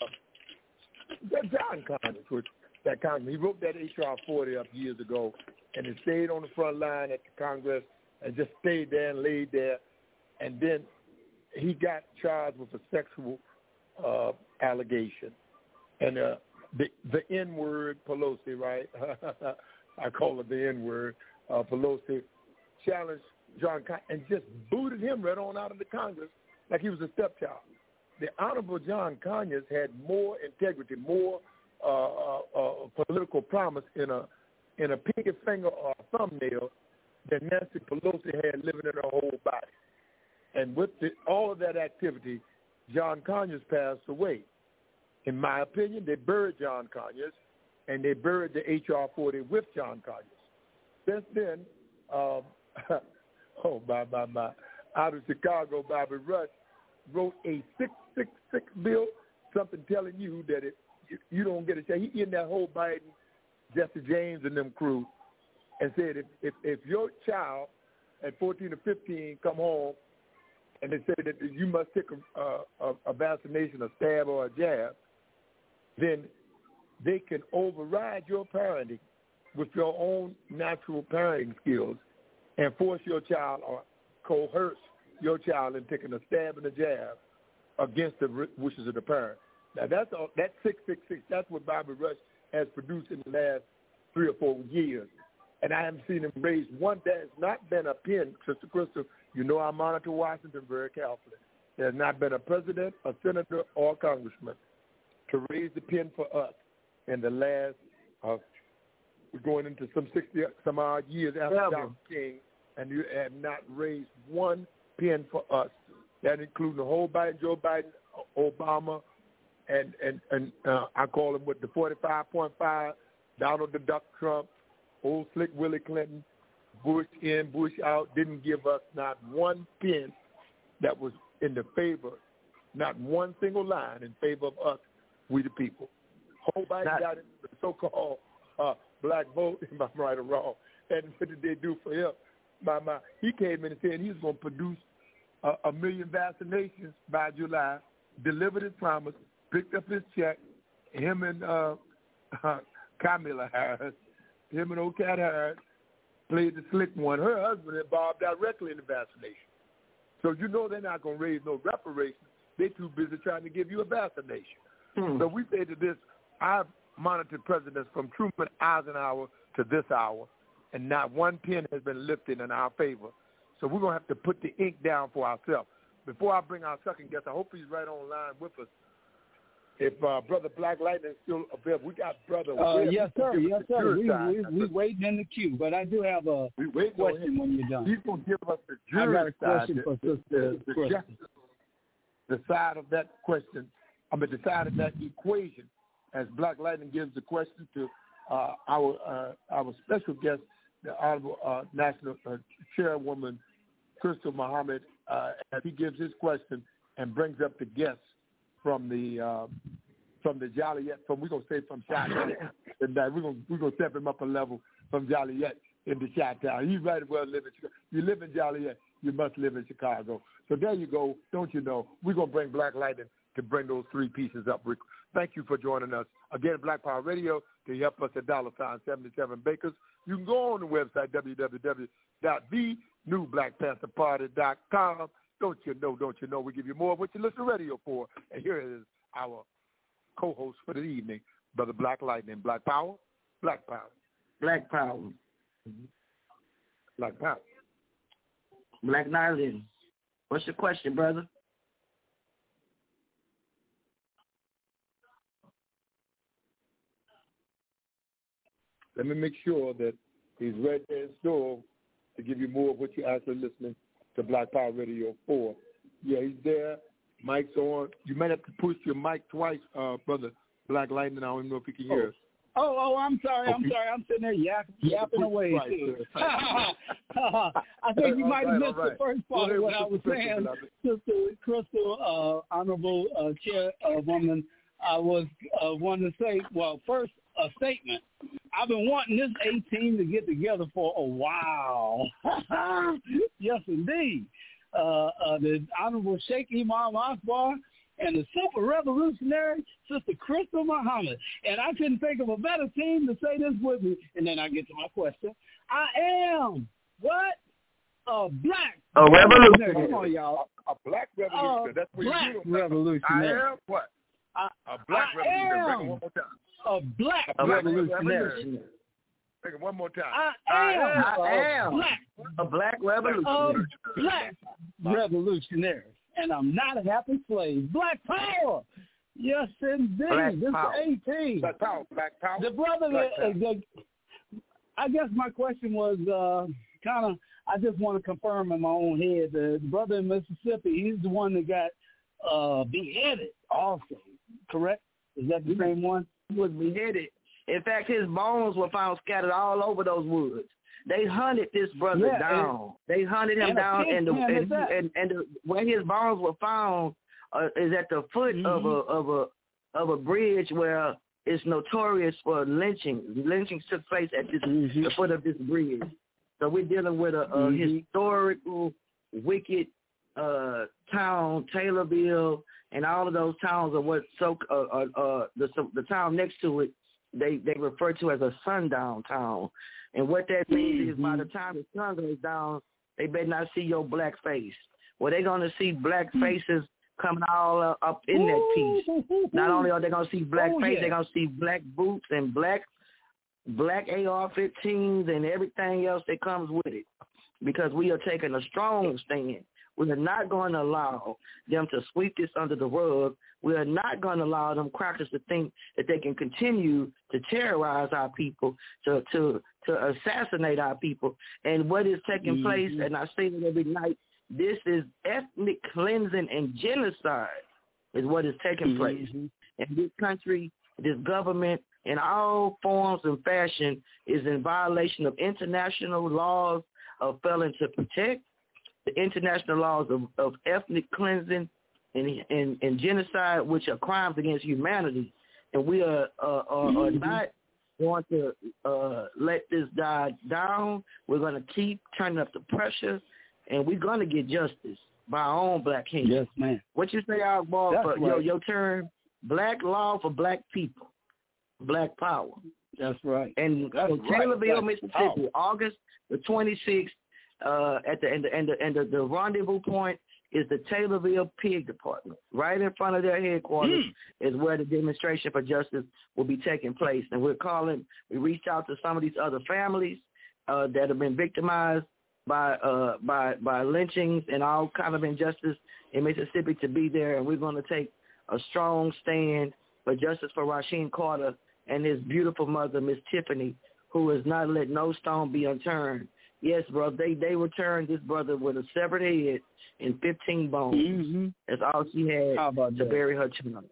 that John Conyers, which that Congress, he wrote that H R forty up years ago, and it stayed on the front line at the Congress and just stayed there and laid there. And then he got charged with a sexual uh, allegation. And uh, the the N-word, Pelosi, right? I call it the N-word, uh, Pelosi, challenged John Conyers and just booted him right on out of the Congress like he was a stepchild. The Honorable John Conyers had more integrity, more uh, uh, uh, political promise in a in a pinky finger or a thumbnail than Nancy Pelosi had living in her whole body. And with the, all of that activity, John Conyers passed away. In my opinion, they buried John Conyers, and they buried the H R forty with John Conyers. Since then, um, oh, my, my, my, out of Chicago, Bobby Rush wrote a six six six bill, something telling you that it, you, you don't get a chance. He in that whole Biden, Jesse James and them crew, and said if, if, if your child at fourteen or fifteen come home and they say that you must take a, a, a vaccination, a stab, or a jab, then they can override your parenting with your own natural parenting skills and force your child or coerce your child in taking a stab and a jab against the wishes of the parent. Now, that's all, that six six six, that's what Bobby Rush has produced in the last three or four years. And I haven't seen him raise one. There's not been a pen, Sister Crystal. You know I monitor Washington very carefully. There's not been a president, a senator, or a congressman to raise the pen for us in the last, uh, we're going into some sixty some odd years after yeah, Doctor King, and you have not raised one pen for us. That includes the whole Biden, Joe Biden, Obama, and and and uh, I call him with the forty-five point five, Donald the Duck Trump, old slick Willie Clinton, Bush in, Bush out, didn't give us not one pen that was in the favor, not one single line in favor of us, we the people. Whole Biden not, got into the so-called uh, black vote, if I'm right or wrong. And what did they do for him? My, my, he came in and said he was going to produce a, a million vaccinations by July, delivered his promise, picked up his check. Him and uh, uh, Kamala Harris, him and old Cat Harris played the slick one. Her husband involved directly in the vaccination. So you know they're not going to raise no reparations. They're too busy trying to give you a vaccination. Hmm. So we say to this, I've monitored presidents from Truman Eisenhower to this hour, and not one pen has been lifted in our favor. So we're going to have to put the ink down for ourselves. Before I bring our second guest, I hope he's right on line with us. If uh, Brother Black Lightning is still available, we got Brother uh, Webb. Yes, sir. Yes, sir. We, we, we waiting in the queue, but I do have a we wait question when you're done. He's going to give us the I jury got a question side, for the, Sister the, the, the side of that question, I mean the side of that equation, as Black Lightning gives the question to uh, our uh, our special guest, the Honorable uh, National uh, Chairwoman Crystal Muhammad, uh, as he gives his question and brings up the guests from the uh, from the Joliet, from we're gonna say from Chi-Town, and that we're gonna we're gonna step him up a level from Joliet into Chi-Town. He's right well live in Chicago. You live in Joliet, you must live in Chicago. So there you go. Don't you know? We're gonna bring Black Lightning to bring those three pieces up. Thank you for joining us again. Black Power Radio to help us at dollar sign seventy-seven Bakers. You can go on the website w w w dot the new black panther party dot com. Don't you know, don't you know, we give you more of what you listen to radio for. And here is our co-host for the evening, Brother Black Lightning. Black Power, Black Power. Black Power. Mm-hmm. Black Power. Black Lightning. What's your question, brother? Let me make sure that he's right there in store to give you more of what you're actually listening to Black Power Radio for. Yeah, he's there. Mic's on. You might have to push your mic twice, uh, Brother Black Lightning. I don't even know if you can hear us. Oh, oh, I'm sorry. I'm sorry. I'm sitting there yapping, yapping away. Right, Too. sir. I think you might have right, missed right. the first part of what I was saying, Sister Crystal, uh, Honorable uh, Chairwoman. I was uh, wanting to say, well, first, a statement. I've been wanting this A-team to get together for a while. Yes, indeed. Uh, uh, the Honorable Sheikh Imam Akbar and the super revolutionary Sister Crystal Muhammad. And I couldn't think of a better team to say this with me. And then I get to my question. I am what? A black A revolutionary. Come on, y'all. A, a black revolutionary. Uh, That's what black you do. revolutionary. I am what? I, A black I revolutionary. am Bring it one more time. a black, A black revolutionary. revolutionary. Bring it one more time. I am, I am a black, a black revolutionary. a black revolutionary. And I'm not a happy slave. Black power. Yes, indeed. Black this power. is eighteen. Black power. Black power. The brother, Black uh, the, I guess my question was uh, kind of, I just want to confirm in my own head. The, the brother in Mississippi, he's the one that got uh, beheaded also, correct? Is that the same one? He was beheaded. In fact, his bones were found scattered all over those woods. They hunted this brother Yeah, down. They hunted him and a down, pig and the, pen and, is that. and and the, where his bones were found uh, is at the foot Mhm. of a of a of a bridge where it's notorious for lynching. Lynchings took place at this Mhm. the foot of this bridge. So we're dealing with a, a Mhm. historical, wicked uh, town, Taylorville, and all of those towns are what so uh, uh, uh, the so the town next to it. They they refer to as a sundown town. And what that means mm-hmm. is by the time the sun goes down, they better not see your black face. Well, they're going to see black faces coming all uh, up in that piece. Not only are they going to see black oh, face, yeah. they're going to see black boots and black black A R fifteens and everything else that comes with it. Because we are taking a strong stand. We are not going to allow them to sweep this under the rug. We are not going to allow them crackers to think that they can continue to terrorize our people, to to, to assassinate our people. And what is taking mm-hmm. place, and I say it every night, this is ethnic cleansing and genocide is what is taking mm-hmm. place. And this country, this government, in all forms and fashion, is in violation of international laws of failing to protect, the international laws of, of ethnic cleansing and, and, and genocide, which are crimes against humanity. And we are, uh, are, are not going to uh, let this die down. We're going to keep turning up the pressure, and we're going to get justice by our own black hands. Yes, man. What you say, Akbar, for right. your, your term, black law for black people, black power. That's right. And That's in right. Taylorville, That's Mississippi, power. August the twenty-sixth, uh, at the and the and the, and the, the rendezvous point is the Taylorville Pig Department. Right in front of their headquarters mm. is where the demonstration for justice will be taking place. And we're calling. We reached out to some of these other families uh, that have been victimized by uh, by by lynchings and all kind of injustice in Mississippi to be there, and we're going to take a strong stand for justice for Rasheem Carter and his beautiful mother, Miss Tiffany, who has not let no stone be unturned. Yes, bro, they, they returned this brother with a severed head and fifteen bones. Mm-hmm. That's all she had How about to that? bury her child.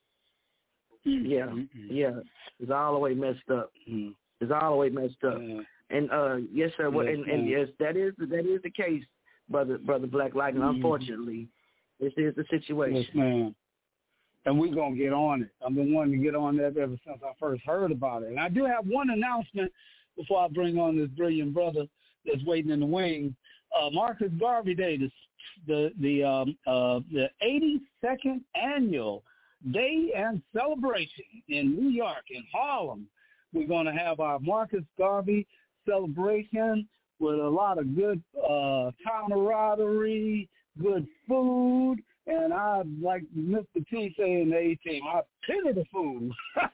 Mm-hmm. Yeah, mm-hmm. yeah. It's all the way messed up. Mm-hmm. It's all the way messed up. Yeah. And, uh, yes, sir, well, yes, and, and, yes, that is that is the case, brother, brother Black Lightning. Mm-hmm. Unfortunately, this is the situation. Yes, ma'am. And we're going to get on it. I've been wanting to get on that ever since I first heard about it. And I do have one announcement before I bring on this brilliant brother that's waiting in the wings. Uh, Marcus Garvey Day, the the the, um, uh, the eighty-second annual day and celebration in New York, in Harlem. We're going to have our Marcus Garvey celebration with a lot of good uh, camaraderie, good food. And I, like Mister T say in the A-team, I pity the food.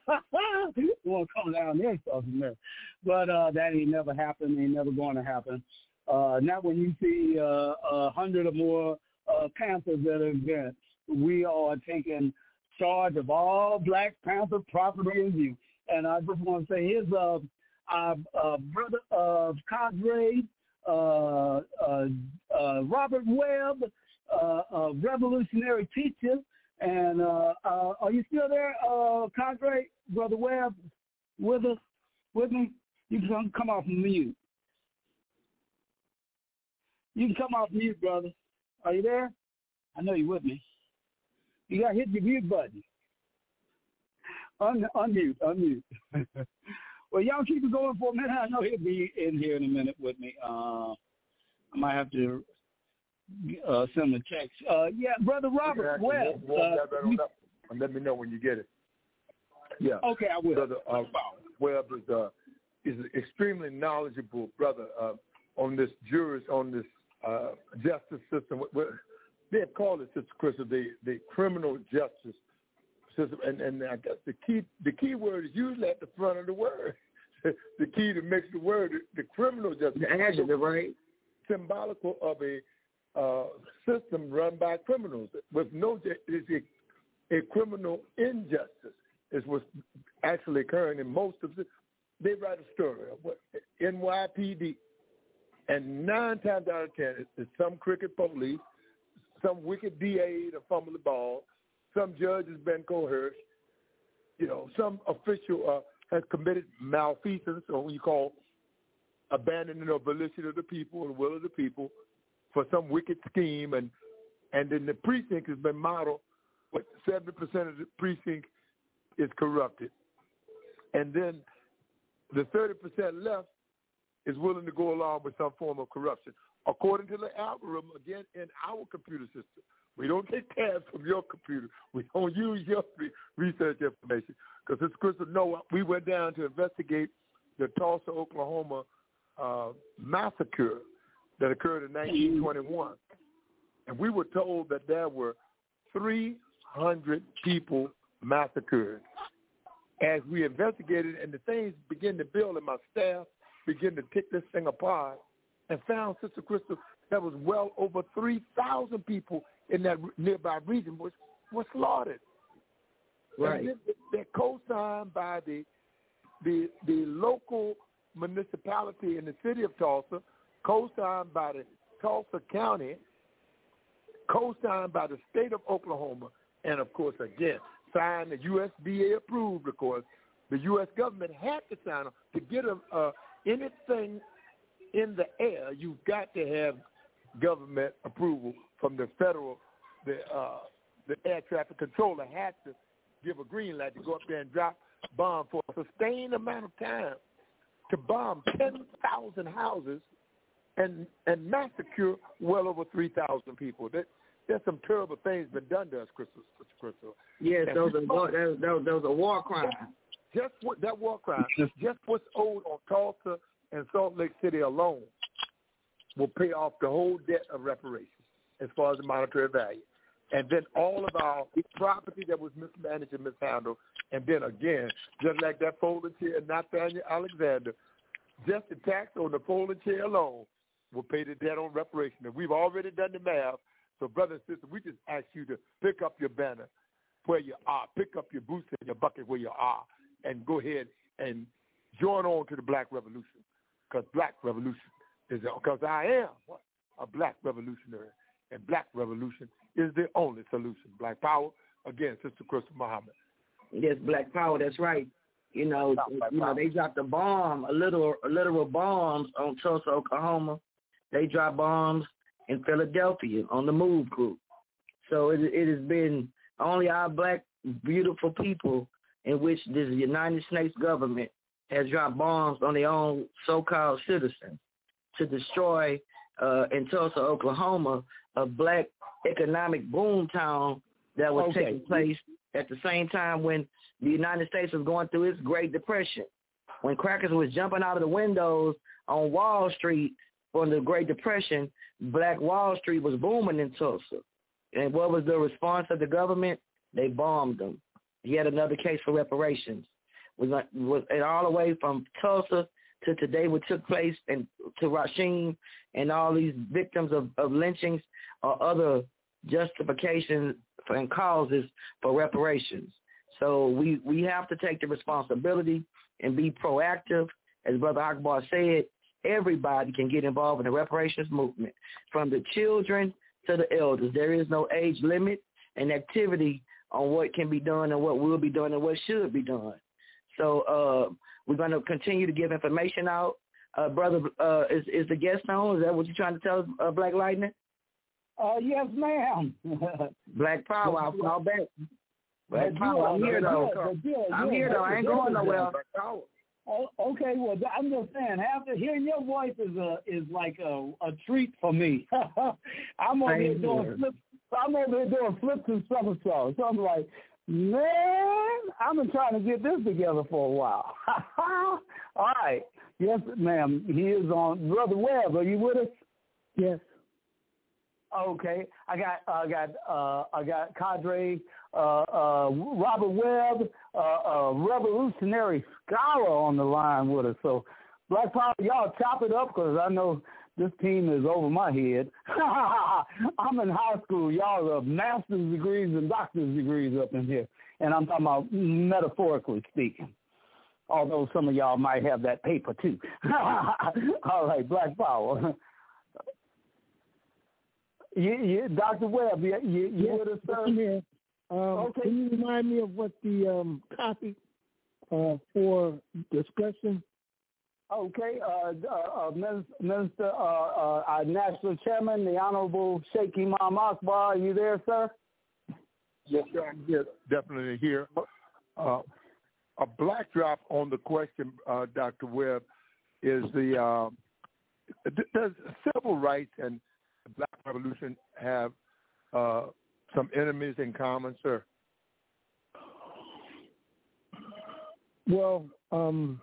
You want to come down there and stuff in there. But uh, that ain't never happened. Ain't never going to happen. Uh, not when you see uh, a hundred or more uh, Panthers at an event. We are taking charge of all Black Panther property in view. And I just want to say, here's uh, our uh, brother of Cadre, uh, uh, uh, Robert Webb, Uh, a revolutionary teacher, and uh, uh, are you still there, uh, Cadre, Brother Webb? with us, with me? You can come off mute. You can come off mute, brother. Are you there? I know you're with me. You got to hit the mute button. Un- unmute, unmute. Well, y'all keep it going for a minute. I know he'll be in here in a minute with me. Uh, I might have to uh, send him a text. Uh, yeah, Brother Robert Webb. Uh, you, and let me know when you get it. Yeah. Okay, I will. Brother uh, Webb is uh, is an extremely knowledgeable brother uh, on this juris, on this uh, justice system. They have called it, Sister Crystal, the, the criminal justice system. And, and I guess the key the key word is usually at the front of the word. The key to mix the word, the criminal justice. The adjective, right? Symbolical of a uh, system run by criminals with no, it's a, a criminal injustice is what's actually occurring in most of the, they write a story of what N Y P D, and nine times out of ten, it's, it's some crooked police, some wicked D A to fumble the ball, some judge has been coerced, you know, some official uh, has committed malfeasance, or what you call abandoning the volition of the people and the will of the people for some wicked scheme, and and then the precinct has been modeled, but seventy percent of the precinct is corrupted. And then the thirty percent left is willing to go along with some form of corruption. According to the algorithm, again, in our computer system, we don't take tabs from your computer. We don't use your research information. Because it's Crystal, no, we went down to investigate the Tulsa, Oklahoma uh, massacre that occurred in nineteen twenty-one. And we were told that there were three hundred people massacred. As we investigated and the things began to build and my staff began to pick this thing apart and found, Sister Crystal, there was well over three thousand people in that nearby region was, was slaughtered. Right. And they're co-signed by the, the, the local municipality in the city of Tulsa, co-signed by the Tulsa County, co-signed by the state of Oklahoma, and, of course, again, signed the U S D A approved, of course. The U S government had to sign them. To get a, uh, anything in the air, you've got to have government approval from the federal, the uh, the air traffic controller has to give a green light to go up there and drop bomb for a sustained amount of time to bomb ten thousand houses and and massacre well over three thousand people. That, there's some terrible things been done to us, Crystal. Crystal. Yes, those are, those, those, those are war crimes. Just what that war crime, just what's owed on Tulsa and Salt Lake City alone will pay off the whole debt of reparations as far as the monetary value. And then all of our property that was mismanaged and mishandled. And then again, just like that folding chair, Nathaniel Alexander, just the tax on the folding chair alone will pay the debt on reparation. And we've already done the math. So, brothers and sisters, we just ask you to pick up your banner where you are, pick up your boots and your bucket where you are, and go ahead and join on to the Black Revolution. Because Black Revolution is, because I am what? A Black revolutionary. And Black Revolution is the only solution. Black Power, again, Sister Crystal Muhammad. Yes, Black Power, that's right. You know, Black you know, they dropped a bomb, a little, a literal bombs on Tulsa, Oklahoma. They dropped bombs in Philadelphia on the MOVE group. So it, it has been only our black, beautiful people in which this United States government has dropped bombs on their own so-called citizens to destroy uh, in Tulsa, Oklahoma, a black economic boom town that was okay. taking place at the same time when the United States was going through its Great Depression. When crackers was jumping out of the windows on Wall Street from the Great Depression, Black Wall Street was booming in Tulsa. And what was the response of the government? They bombed them. Yet another case for reparations. Was, was and all the way from Tulsa to today what took place, and to Rasheen and all these victims of, of lynchings or other justifications and causes for reparations. So we, we have to take the responsibility and be proactive. As Brother Akbar said, everybody can get involved in the reparations movement, from the children to the elders. There is no age limit and activity on what can be done and what will be done and what should be done. So uh, we're going to continue to give information out. Uh, brother, uh, is, is the guest on? Is that what you're trying to tell us, uh, Black Lightning? Uh, yes, ma'am. Black Power, I'll call back. Black But Power, I'm you- here but though. you- but you- I'm you- here though. I ain't going nowhere. Oh, okay, well, I'm just saying, after hearing your voice is a is like a, a treat for me. I'm over here doing flips. I'm over here doing flips and somersaults. So I'm like, man, I've been trying to get this together for a while. All right, yes, ma'am. He is on. Brother Webb, are you with us? Yes. Okay, I got I got uh, I got Cadre uh, uh, Robert Webb, uh, a revolutionary scholar on the line with us. So, Black Power, y'all chop it up because I know this team is over my head. I'm in high school. Y'all are master's degrees and doctor's degrees up in here, and I'm talking about metaphorically speaking. Although some of y'all might have that paper too. All right, Black Power. You, you, Doctor Webb, you, you, you yes, with us, sir? I'm here. Um, Okay. Can you remind me of what the um, topic uh, for discussion? Okay. Uh, uh, Minister, uh, uh, our National Chairman, the Honorable Sheikh Imam Akbar, are you there, sir? Yes, sir. I'm here, definitely here. Uh, a black drop on the question, uh, Doctor Webb, is the uh, does civil rights and the Black Revolution have uh, some enemies in common, sir? Well, um,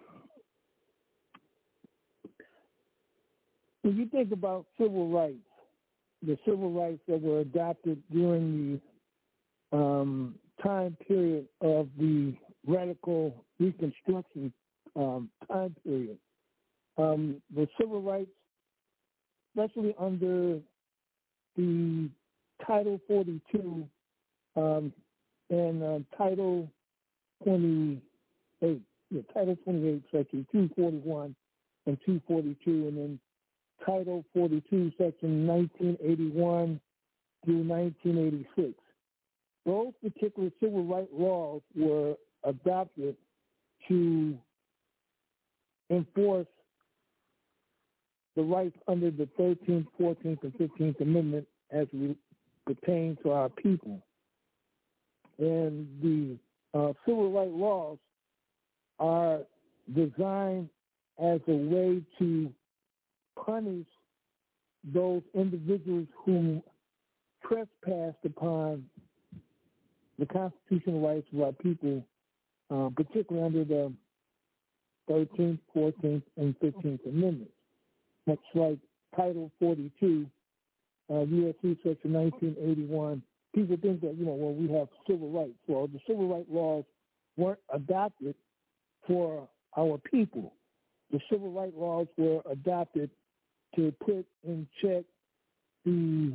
when you think about civil rights, the civil rights that were adopted during the um, time period of the radical Reconstruction um, time period, um, the civil rights, especially under the Title forty-two um, and uh, Title twenty-eight, yeah, Title twenty-eight, Section two forty-one and two forty-two, and then Title forty-two, Section nineteen eighty-one through nineteen eighty-six. Those particular civil rights laws were adopted to enforce the rights under the thirteenth, fourteenth, and fifteenth Amendment as we pertain to our people. And the uh, civil rights laws are designed as a way to punish those individuals who trespassed upon the constitutional rights of our people, uh, particularly under the thirteenth, fourteenth, and fifteenth Amendments. Much like Title forty-two, uh, U S C Section nineteen eighty-one, people think that, you know, well, we have civil rights. Well, the civil rights laws weren't adopted for our people. The civil rights laws were adopted to put in check the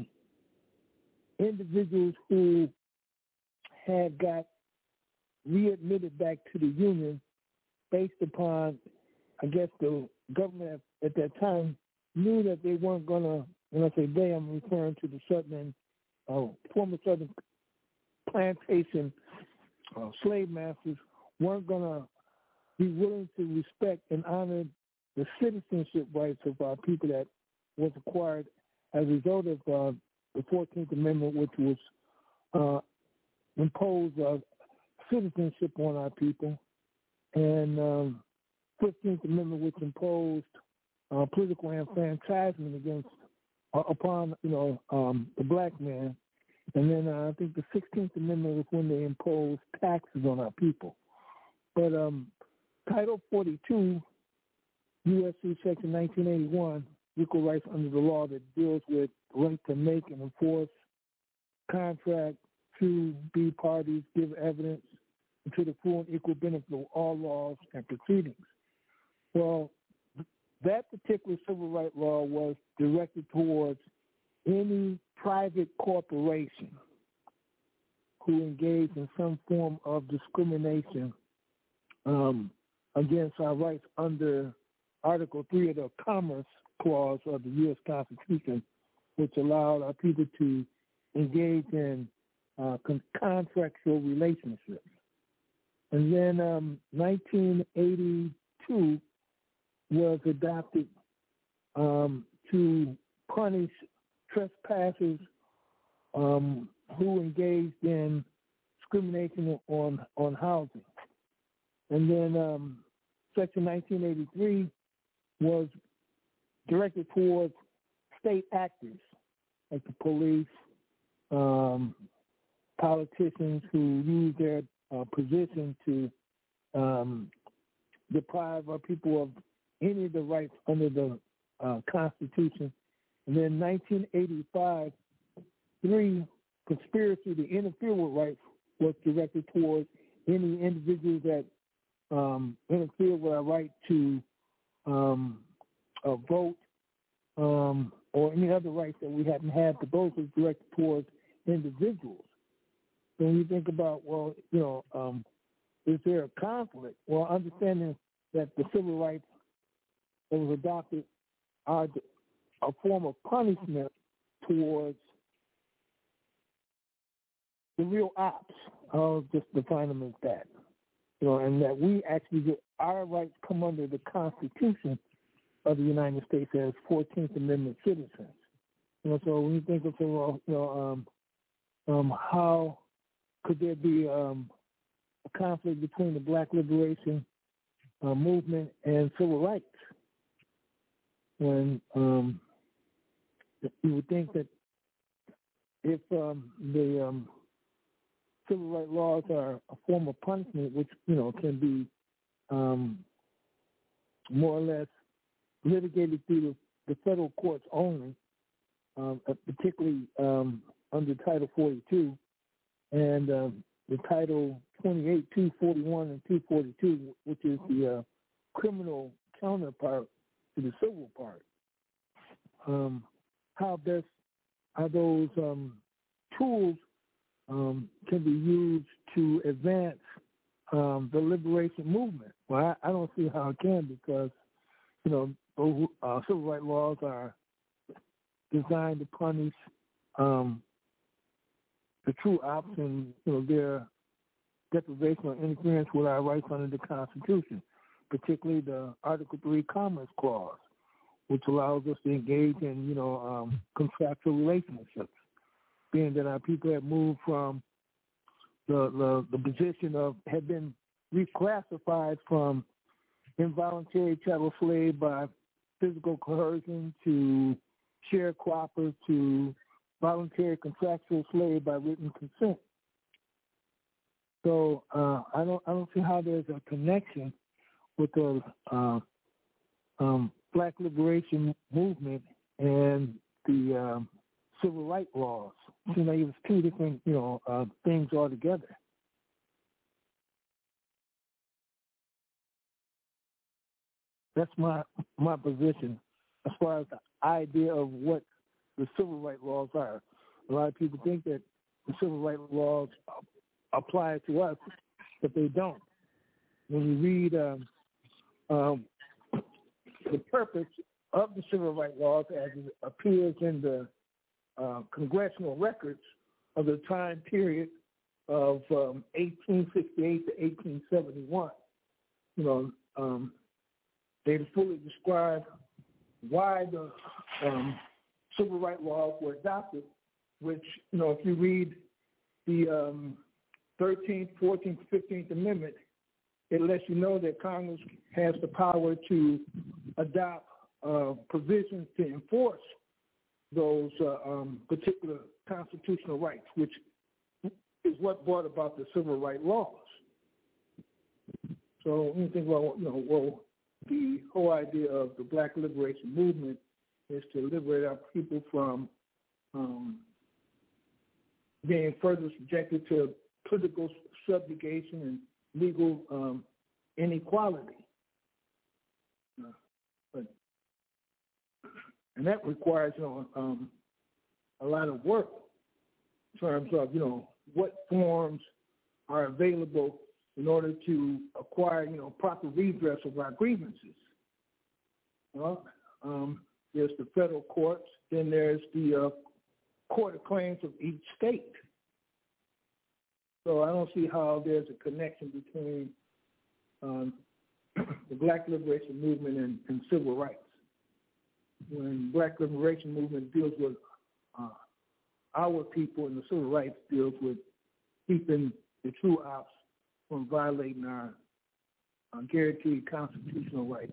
individuals who had got readmitted back to the Union based upon, I guess, the government at that time knew that they weren't going to, when I say they, I'm referring to the Southern, uh, former Southern plantation uh, slave masters, weren't going to be willing to respect and honor the citizenship rights of our people that was acquired as a result of uh, the fourteenth Amendment, which was uh, imposed uh, citizenship on our people, and um, fifteenth Amendment, which imposed uh, political enfranchisement against uh, upon you know um, the black man, and then uh, I think the sixteenth Amendment was when they imposed taxes on our people. But um, Title forty-two, U S C Section nineteen eighty-one, equal rights under the law that deals with the right to make and enforce contract, to be parties, give evidence, and to the full and equal benefit of all laws and proceedings. Well, that particular civil rights law was directed towards any private corporation who engaged in some form of discrimination um, against our rights under Article three of the Commerce Clause of the U S Constitution, which allowed our people to engage in uh, con- contractual relationships. And then um, nineteen eighty-two was adopted um, to punish trespassers um, who engaged in discrimination on, on housing. And then um, Section nineteen eighty-three was directed towards state actors like the police, um, politicians who use their uh, position to um, deprive our people of any of the rights under the uh, Constitution. And then nineteen eighty-five, three, conspiracy to interfere with rights was directed towards any individuals that um, interfere with our right to um, uh, vote um, or any other rights that we hadn't had, but those was directed towards individuals. So when you think about, well, you know, um, is there a conflict? Well, understanding that the civil rights that was adopted are a form of punishment towards the real ops. I'll just define them as that. You know, and that we actually get our rights come under the Constitution of the United States as fourteenth Amendment citizens. You know, so when you think of, well, you know, um, um, how could there be um, a conflict between the Black liberation uh, movement and civil rights? When um, you would think that if um, the um, civil rights laws are a form of punishment, which, you know, can be um, more or less litigated through the, the federal courts only, um, particularly um, under Title forty-two, and um, the Title twenty-eight, two forty-one, and two forty-two, which is the uh, criminal counterpart to the civil part. Um, how best are those um, tools um, can be used to advance um, the liberation movement? Well, I, I don't see how it can, because, you know, those, uh, civil rights laws are designed to punish um, the true ops and, you know, their deprivation or interference with our rights under the Constitution, particularly the Article three Commerce Clause, which allows us to engage in, you know, um, contractual relationships, being that our people have moved from the, the, the position of, have been reclassified from involuntary chattel slave by physical coercion to sharecropper to voluntary contractual slave by written consent. So uh, I don't I don't see how there's a connection with the uh, um, Black liberation movement and the um, civil rights laws. You know, it was two different, you know, uh, things altogether. That's my my position as far as the idea of what the civil rights laws are. A lot of people think that the civil rights laws apply to us, but they don't. When you read um, um, the purpose of the civil rights laws as it appears in the uh, congressional records of the time period of um, eighteen sixty-eight to eighteen seventy-one, you know, um, they fully describe why the um, civil rights laws were adopted, which, you know, if you read the um, thirteenth, fourteenth, fifteenth Amendment, it lets you know that Congress has the power to adopt uh, provisions to enforce those uh, um, particular constitutional rights, which is what brought about the civil rights laws. So when you think about, you know, well, the whole idea of the Black liberation movement is to liberate our people from um, being further subjected to political subjugation and legal um, inequality. Uh, but, and that requires, you know, um, a lot of work in terms of, you know, what forms are available in order to acquire, you know, proper redress of our grievances. Well, um, there's the federal courts, then there's the uh, court of claims of each state. So I don't see how there's a connection between um, the Black liberation movement and, and civil rights. When Black liberation movement deals with uh, our people, and the civil rights deals with keeping the true ops from violating our uh, guaranteed constitutional rights.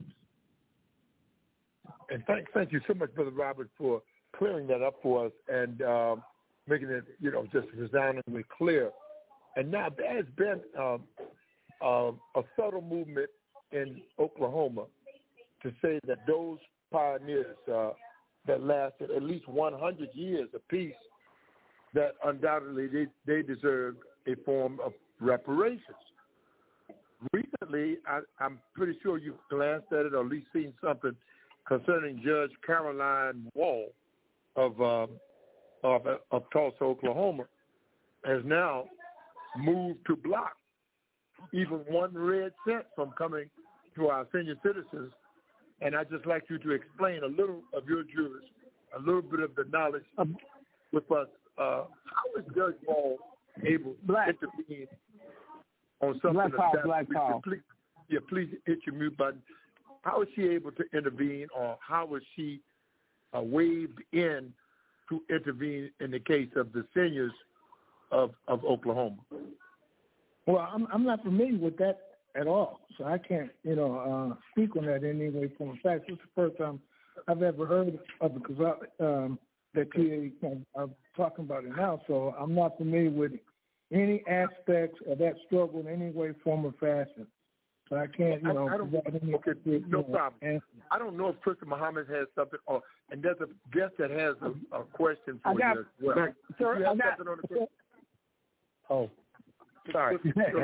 And thank, thank you so much, Brother Robert, for clearing that up for us and um, making it, you know, just resoundingly clear. And now there has been um, uh, a subtle movement in Oklahoma to say that those pioneers uh, that lasted at least one hundred years apiece, that undoubtedly they, they deserved a form of reparations. Recently, I, I'm pretty sure you've glanced at it or at least seen something concerning Judge Caroline Wall of, um, of, of Tulsa, Oklahoma, has now moved to block even one red cent from coming to our senior citizens. And I'd just like you to explain a little of your juris, a little bit of the knowledge with us. Uh, how is Judge Wall able Black. to intervene on something Black power, that black power. Please, yeah, please hit your mute button. How is she able to intervene, or how was she uh, waived in to intervene in the case of the seniors of, of Oklahoma? Well, I'm I'm not familiar with that at all, so I can't, you know, uh, speak on that in any way, form, or fact. This is the first time I've ever heard of it because um, that you are talking about it now. So I'm not familiar with any aspects of that struggle in any way, form, or fashion. So I can't, you know, I, I don't, provide any okay, no you know, problem. answer. I don't know if Crystal Muhammad has something, or and there's a guest that has a, a question for I got, you as well. sir, you have I got, something on the question? Oh, Sorry.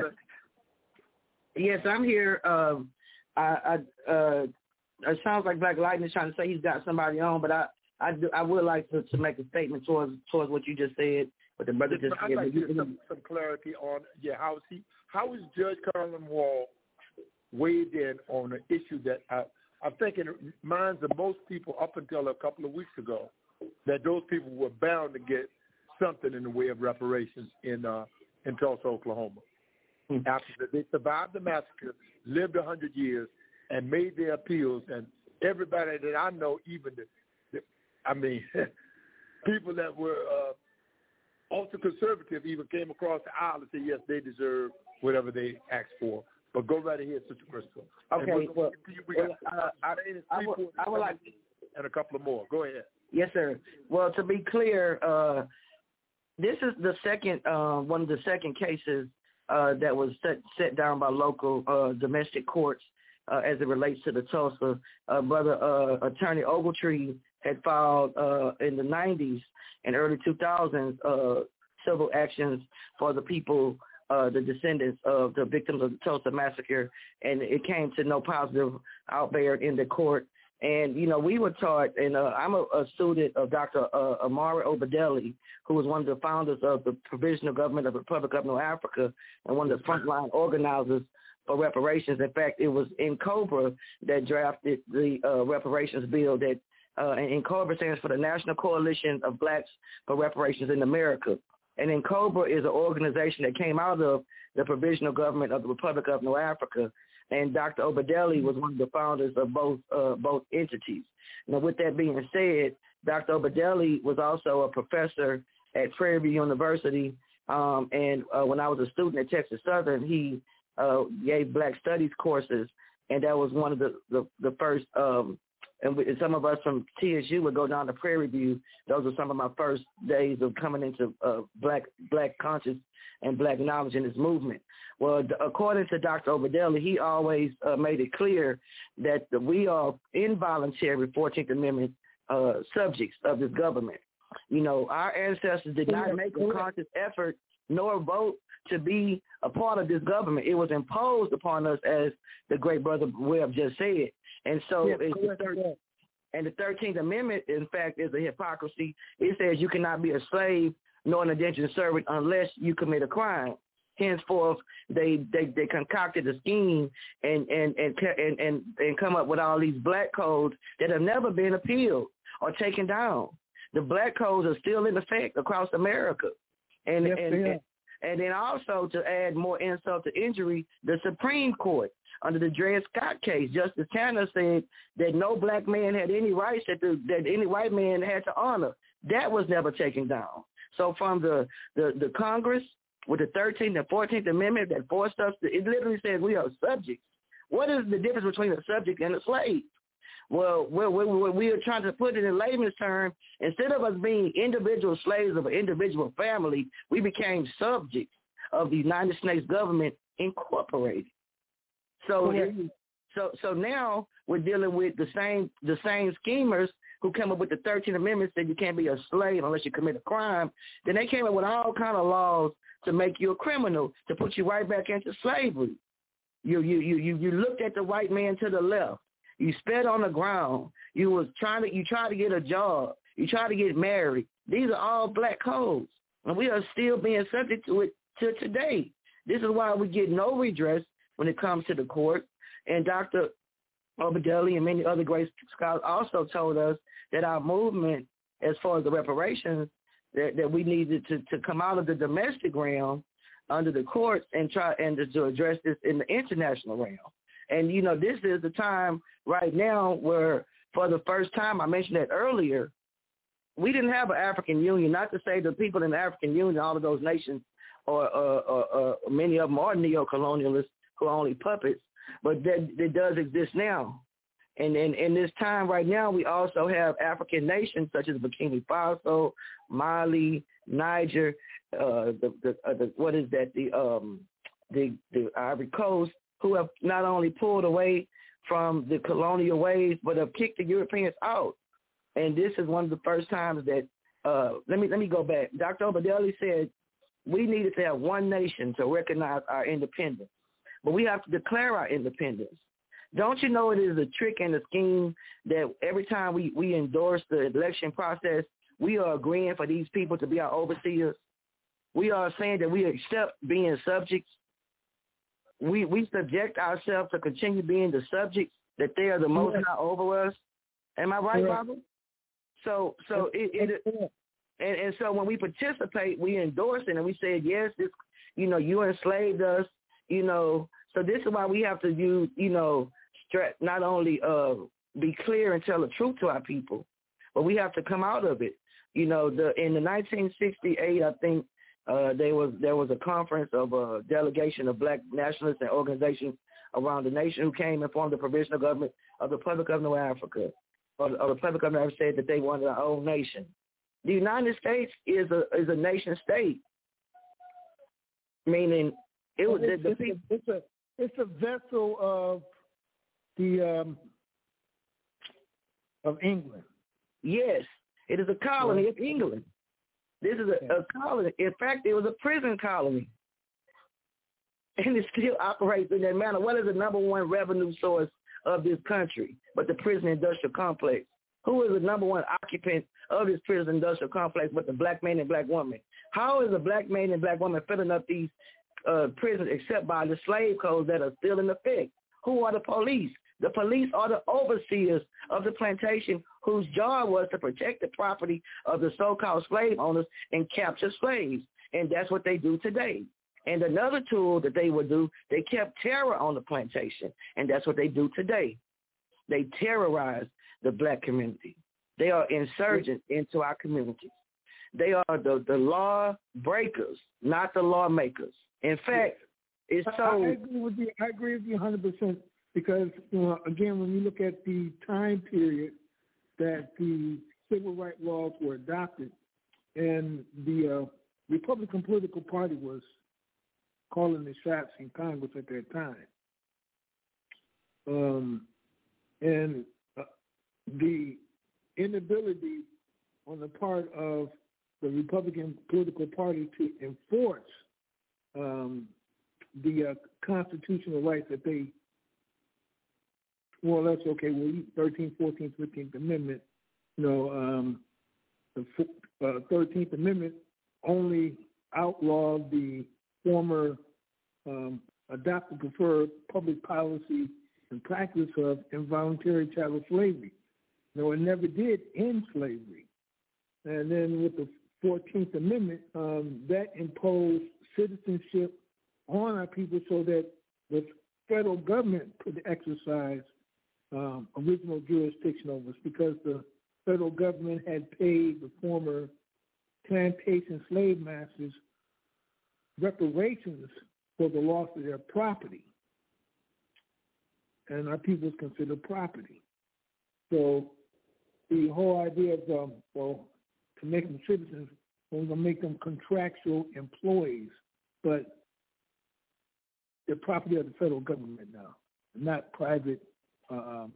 Yes, I'm here. Um, I, I, uh, it sounds like Black Lightning is trying to say he's got somebody on, but I, I, do, I would like to, to make a statement towards towards what you just said. What the brother just I'd said. like to get some, some clarity on, yeah, how is he, how is Judge Caroline Wall weighed in on an issue that I, I'm thinking minds of most people up until a couple of weeks ago, that those people were bound to get something in the way of reparations in uh, in Tulsa, Oklahoma. Mm-hmm. After they survived the massacre, lived one hundred years, and made their appeals, and everybody that I know, even the, the I mean, people that were uh, ultra-conservative even came across the aisle and said, yes, they deserve whatever they asked for. But go right ahead, Sister Crystal. Okay, well, we got well uh, I, I, would, I would like and a couple of more. Go ahead. Yes, sir. Well, to be clear, uh, this is the second, uh, one of the second cases uh, that was set, set down by local uh, domestic courts uh, as it relates to the Tulsa. Uh, Brother uh, Attorney Ogletree had filed uh, in the nineties and early two thousands uh, civil actions for the people, uh, the descendants of the victims of the Tulsa massacre, and it came to no positive outbear in the court. And, you know, we were taught, and uh, I'm a, a student of Doctor Uh, Amari Obadelli, who was one of the founders of the Provisional Government of the Republic of North Africa and one of the frontline organizers for reparations. In fact, it was NCOBRA that drafted the uh, reparations bill that, uh, and NCOBRA stands for the National Coalition of Blacks for Reparations in America. And NCOBRA is an organization that came out of the Provisional Government of the Republic of North Africa. And Doctor Obadelli was one of the founders of both uh, both entities. Now, with that being said, Doctor Obadelli was also a professor at Prairie View University. Um, and uh, when I was a student at Texas Southern, he uh, gave Black Studies courses. And that was one of the, the, the first, um, and we, some of us from T S U would go down to Prairie View. Those were some of my first days of coming into uh, Black Black conscious and Black knowledge in this movement. Well, according to Doctor Obadelli, he always uh, made it clear that we are involuntary fourteenth Amendment uh, subjects of this government. You know, our ancestors did not make a conscious effort nor vote to be a part of this government. It was imposed upon us, as the great brother Webb just said. And so yeah, it's the thir- and the thirteenth Amendment, in fact, is a hypocrisy. It says you cannot be a slave nor an indentured servant unless you commit a crime. Henceforth, they, they, they concocted a scheme and and, and and and and come up with all these black codes that have never been appealed or taken down. The black codes are still in effect across America, and yes, and, and And then also to add more insult to injury, the Supreme Court, under the Dred Scott case, Justice Tanner said that no black man had any rights that, the, that any white man had to honor. That was never taken down. So from the, the, the Congress with the thirteenth and fourteenth Amendment that forced us, to, it literally says we are subjects. What is the difference between a subject and a slave? Well, we're, we're, we are trying to put it in layman's terms. Instead of us being individual slaves of an individual family, we became subjects of the United States government incorporated. So, Okay. so, so now we're dealing with the same the same schemers who came up with the thirteenth Amendment, said you can't be a slave unless you commit a crime. Then they came up with all kind of laws to make you a criminal, to put you right back into slavery. You you you you you looked at the white man to the left. You spit on the ground. You was trying to you tried to get a job. You tried to get married. These are all black codes, and we are still being subject to it to today. This is why we get no redress when it comes to the court. And Doctor Obadeli and many other great scholars also told us that our movement, as far as the reparations, that, that we needed to, to come out of the domestic realm under the courts and try and to, to address this in the international realm. And, you know, this is the time right now where, for the first time, I mentioned that earlier, we didn't have an African Union, not to say the people in the African Union, all of those nations, or, or, or, or many of them are neo-colonialists who are only puppets, but that, that does exist now. And in, in this time right now, we also have African nations such as Burkina Faso, Mali, Niger, uh, the, the, uh, the what is that, the, um, the, the Ivory Coast, who have not only pulled away from the colonial ways, but have kicked the Europeans out. And this is one of the first times that, uh, let me let me go back. Doctor Obadeli said we needed to have one nation to recognize our independence, but we have to declare our independence. Don't you know it is a trick and a scheme that every time we, we endorse the election process, we are agreeing for these people to be our overseers? We are saying that we accept being subjects. We we subject ourselves to continue being the subjects, that they are the most high over us. Am I right, Baba? So so it, it and, and so when we participate, we endorse it and we say, yes, this, you know, you enslaved us, you know. So this is why we have to use, you know, not only uh, be clear and tell the truth to our people, but we have to come out of it. You know, the in the nineteen sixty-eight, I think uh, there was there was a conference of a delegation of black nationalists and organizations around the nation who came and formed the provisional government of the Republic of North Africa. Or the Republic of North Africa said that they wanted their own nation. The United States is a is a nation state, meaning it was it's, the, the it's, people. A, it's a it's a vessel of the um, of England. Yes, it is a colony of England. This is a, a colony. In fact, it was a prison colony, and it still operates in that manner. What is the number one revenue source of this country but the prison industrial complex? Who is the number one occupant of this prison industrial complex but the black man and black woman? How is a black man and black woman filling up these uh, prisons except by the slave codes that are still in effect? Who are the police? The police are the overseers of the plantation whose job was to protect the property of the so-called slave owners and capture slaves. And that's what they do today. And another tool that they would do, they kept terror on the plantation. And that's what they do today. They terrorize the black community. They are insurgents into our communities. They are the, the law breakers, not the lawmakers. In fact, it's so... I, I agree with you. I agree with you one hundred percent because, you know, again, when you look at the time period that the civil rights laws were adopted and the uh, Republican political party was calling the shots in Congress at that time. Um, and uh, the inability on the part of the Republican political party to enforce um, the uh, constitutional rights that they, well, that's okay, well, thirteenth, fourteenth, fifteenth Amendment, you know, um, the uh, thirteenth Amendment only outlawed the former um, adopted preferred public policy and practice of involuntary chattel slavery. No, it never did end slavery. And then with the fourteenth Amendment, um, that imposed citizenship on our people so that the federal government could exercise um, original jurisdiction over us, because the federal government had paid the former plantation slave masters reparations for the loss of their property. And our people is considered property. So the whole idea of, um, well, to make them citizens, we're going to make them contractual employees, but they're property of the federal government now, not private um,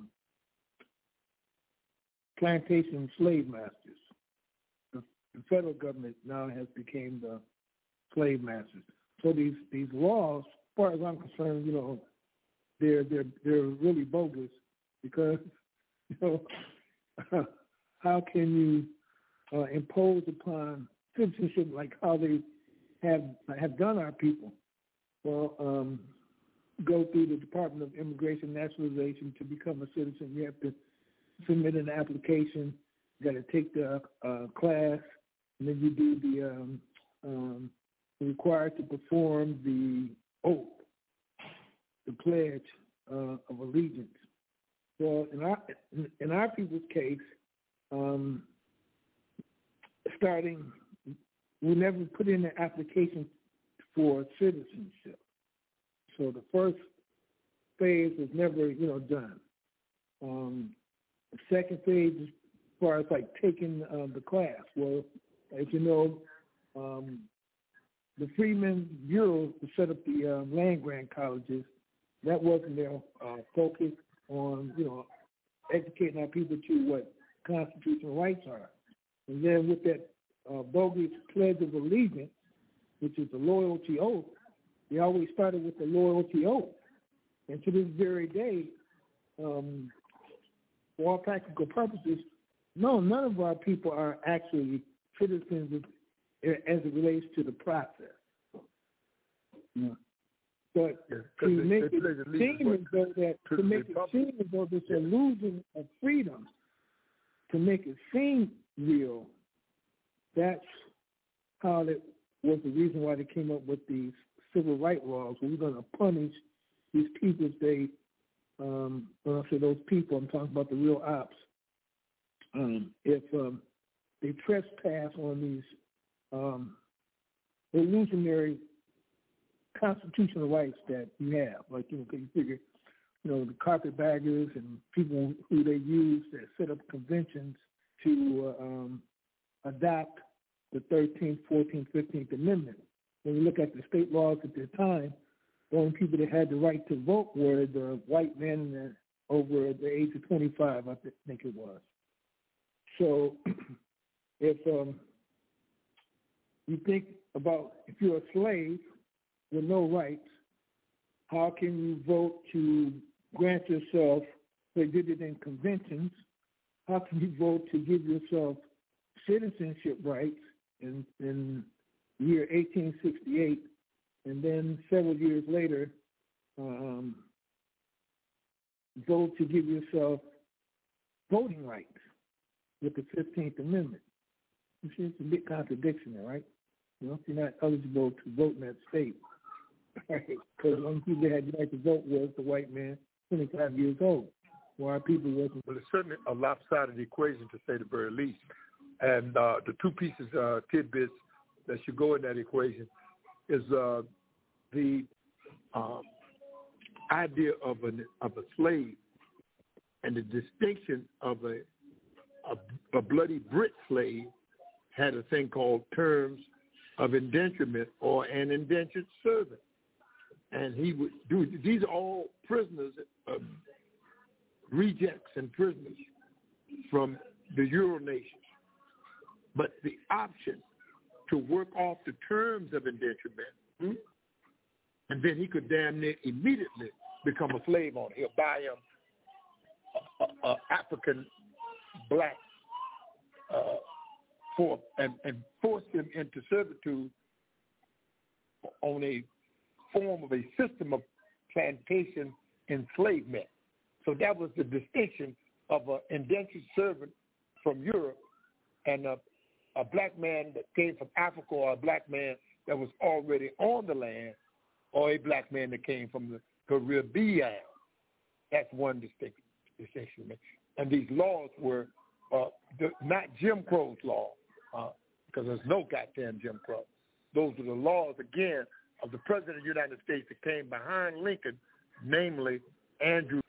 plantation slave masters. The, the federal government now has become the slave masters. So these, these laws, as far as I'm concerned, you know, they're they're they're really bogus, because you know how can you uh, impose upon citizenship like how they have have done our people? Well, um, go through the Department of Immigration and Naturalization to become a citizen. You have to submit an application. You got to take the uh, class, and then you do the um, um, you're required to perform the oath, the pledge uh, of allegiance. So in our in our people's case, um, starting, we never put in an application for citizenship. So the first phase was never, you know, done. Um, the second phase, as far as like taking uh, the class, well, as you know, um, the Freedmen's Bureau set up the um, land grant colleges. That wasn't their uh, focus on, you know, educating our people to what constitutional rights are. And then with that uh, bogus Pledge of Allegiance, which is the loyalty oath, they always started with the loyalty oath. And to this very day, um, for all practical purposes, no, none of our people are actually citizens as it relates to the process. Yeah. But yeah, to they, make they it seem as though that to to make it seem as though this yeah. illusion of freedom, to make it seem real, that's how that was the reason why they came up with these civil rights laws. We're going to punish these people if they, um, when I say those people, I'm talking about the real ops. Um, if um, they trespass on these um, illusionary constitutional rights that you have, like, you know, because you figure, you know, the carpetbaggers and people who they use that set up conventions to uh, um, adopt the thirteenth, fourteenth, fifteenth Amendment. When you look at the state laws at the time, the only people that had the right to vote were the white men the, over the age of twenty-five, I think it was. So if um, you think about if you're a slave with no rights, how can you vote to grant yourself, they did it in conventions, how can you vote to give yourself citizenship rights in, in the year eighteen sixty-eight, and then several years later, um, vote to give yourself voting rights with the fifteenth Amendment? It's just a big contradiction there, right? You know, if you're not eligible to vote in that state, right? Because the only people that had the right to vote was the white man, twenty-five years old, while our people wasn't. Well, it's certainly a lopsided equation, to say the very least. And uh, the two pieces, uh, tidbits that should go in that equation is uh, the uh, idea of, an, of a slave and the distinction of a, a, a bloody Brit slave had a thing called terms of indenturement or an indentured servant. And he would do, these are all prisoners, uh, rejects and prisoners from the Euro nations. But the option to work off the terms of indenturement, hmm, and then he could damn near immediately become a slave owner. He'll buy him a, a, a African black uh, for and, and force him into servitude on a form of a system of plantation enslavement. So that was the distinction of an indentured servant from Europe and a a black man that came from Africa or a black man that was already on the land or a black man that came from the Caribbean. That's one distinction. distinction. And these laws were uh, the, not Jim Crow's law, uh, because there's no goddamn Jim Crow. Those were the laws, again, of the President of the United States that came behind Lincoln, namely Andrew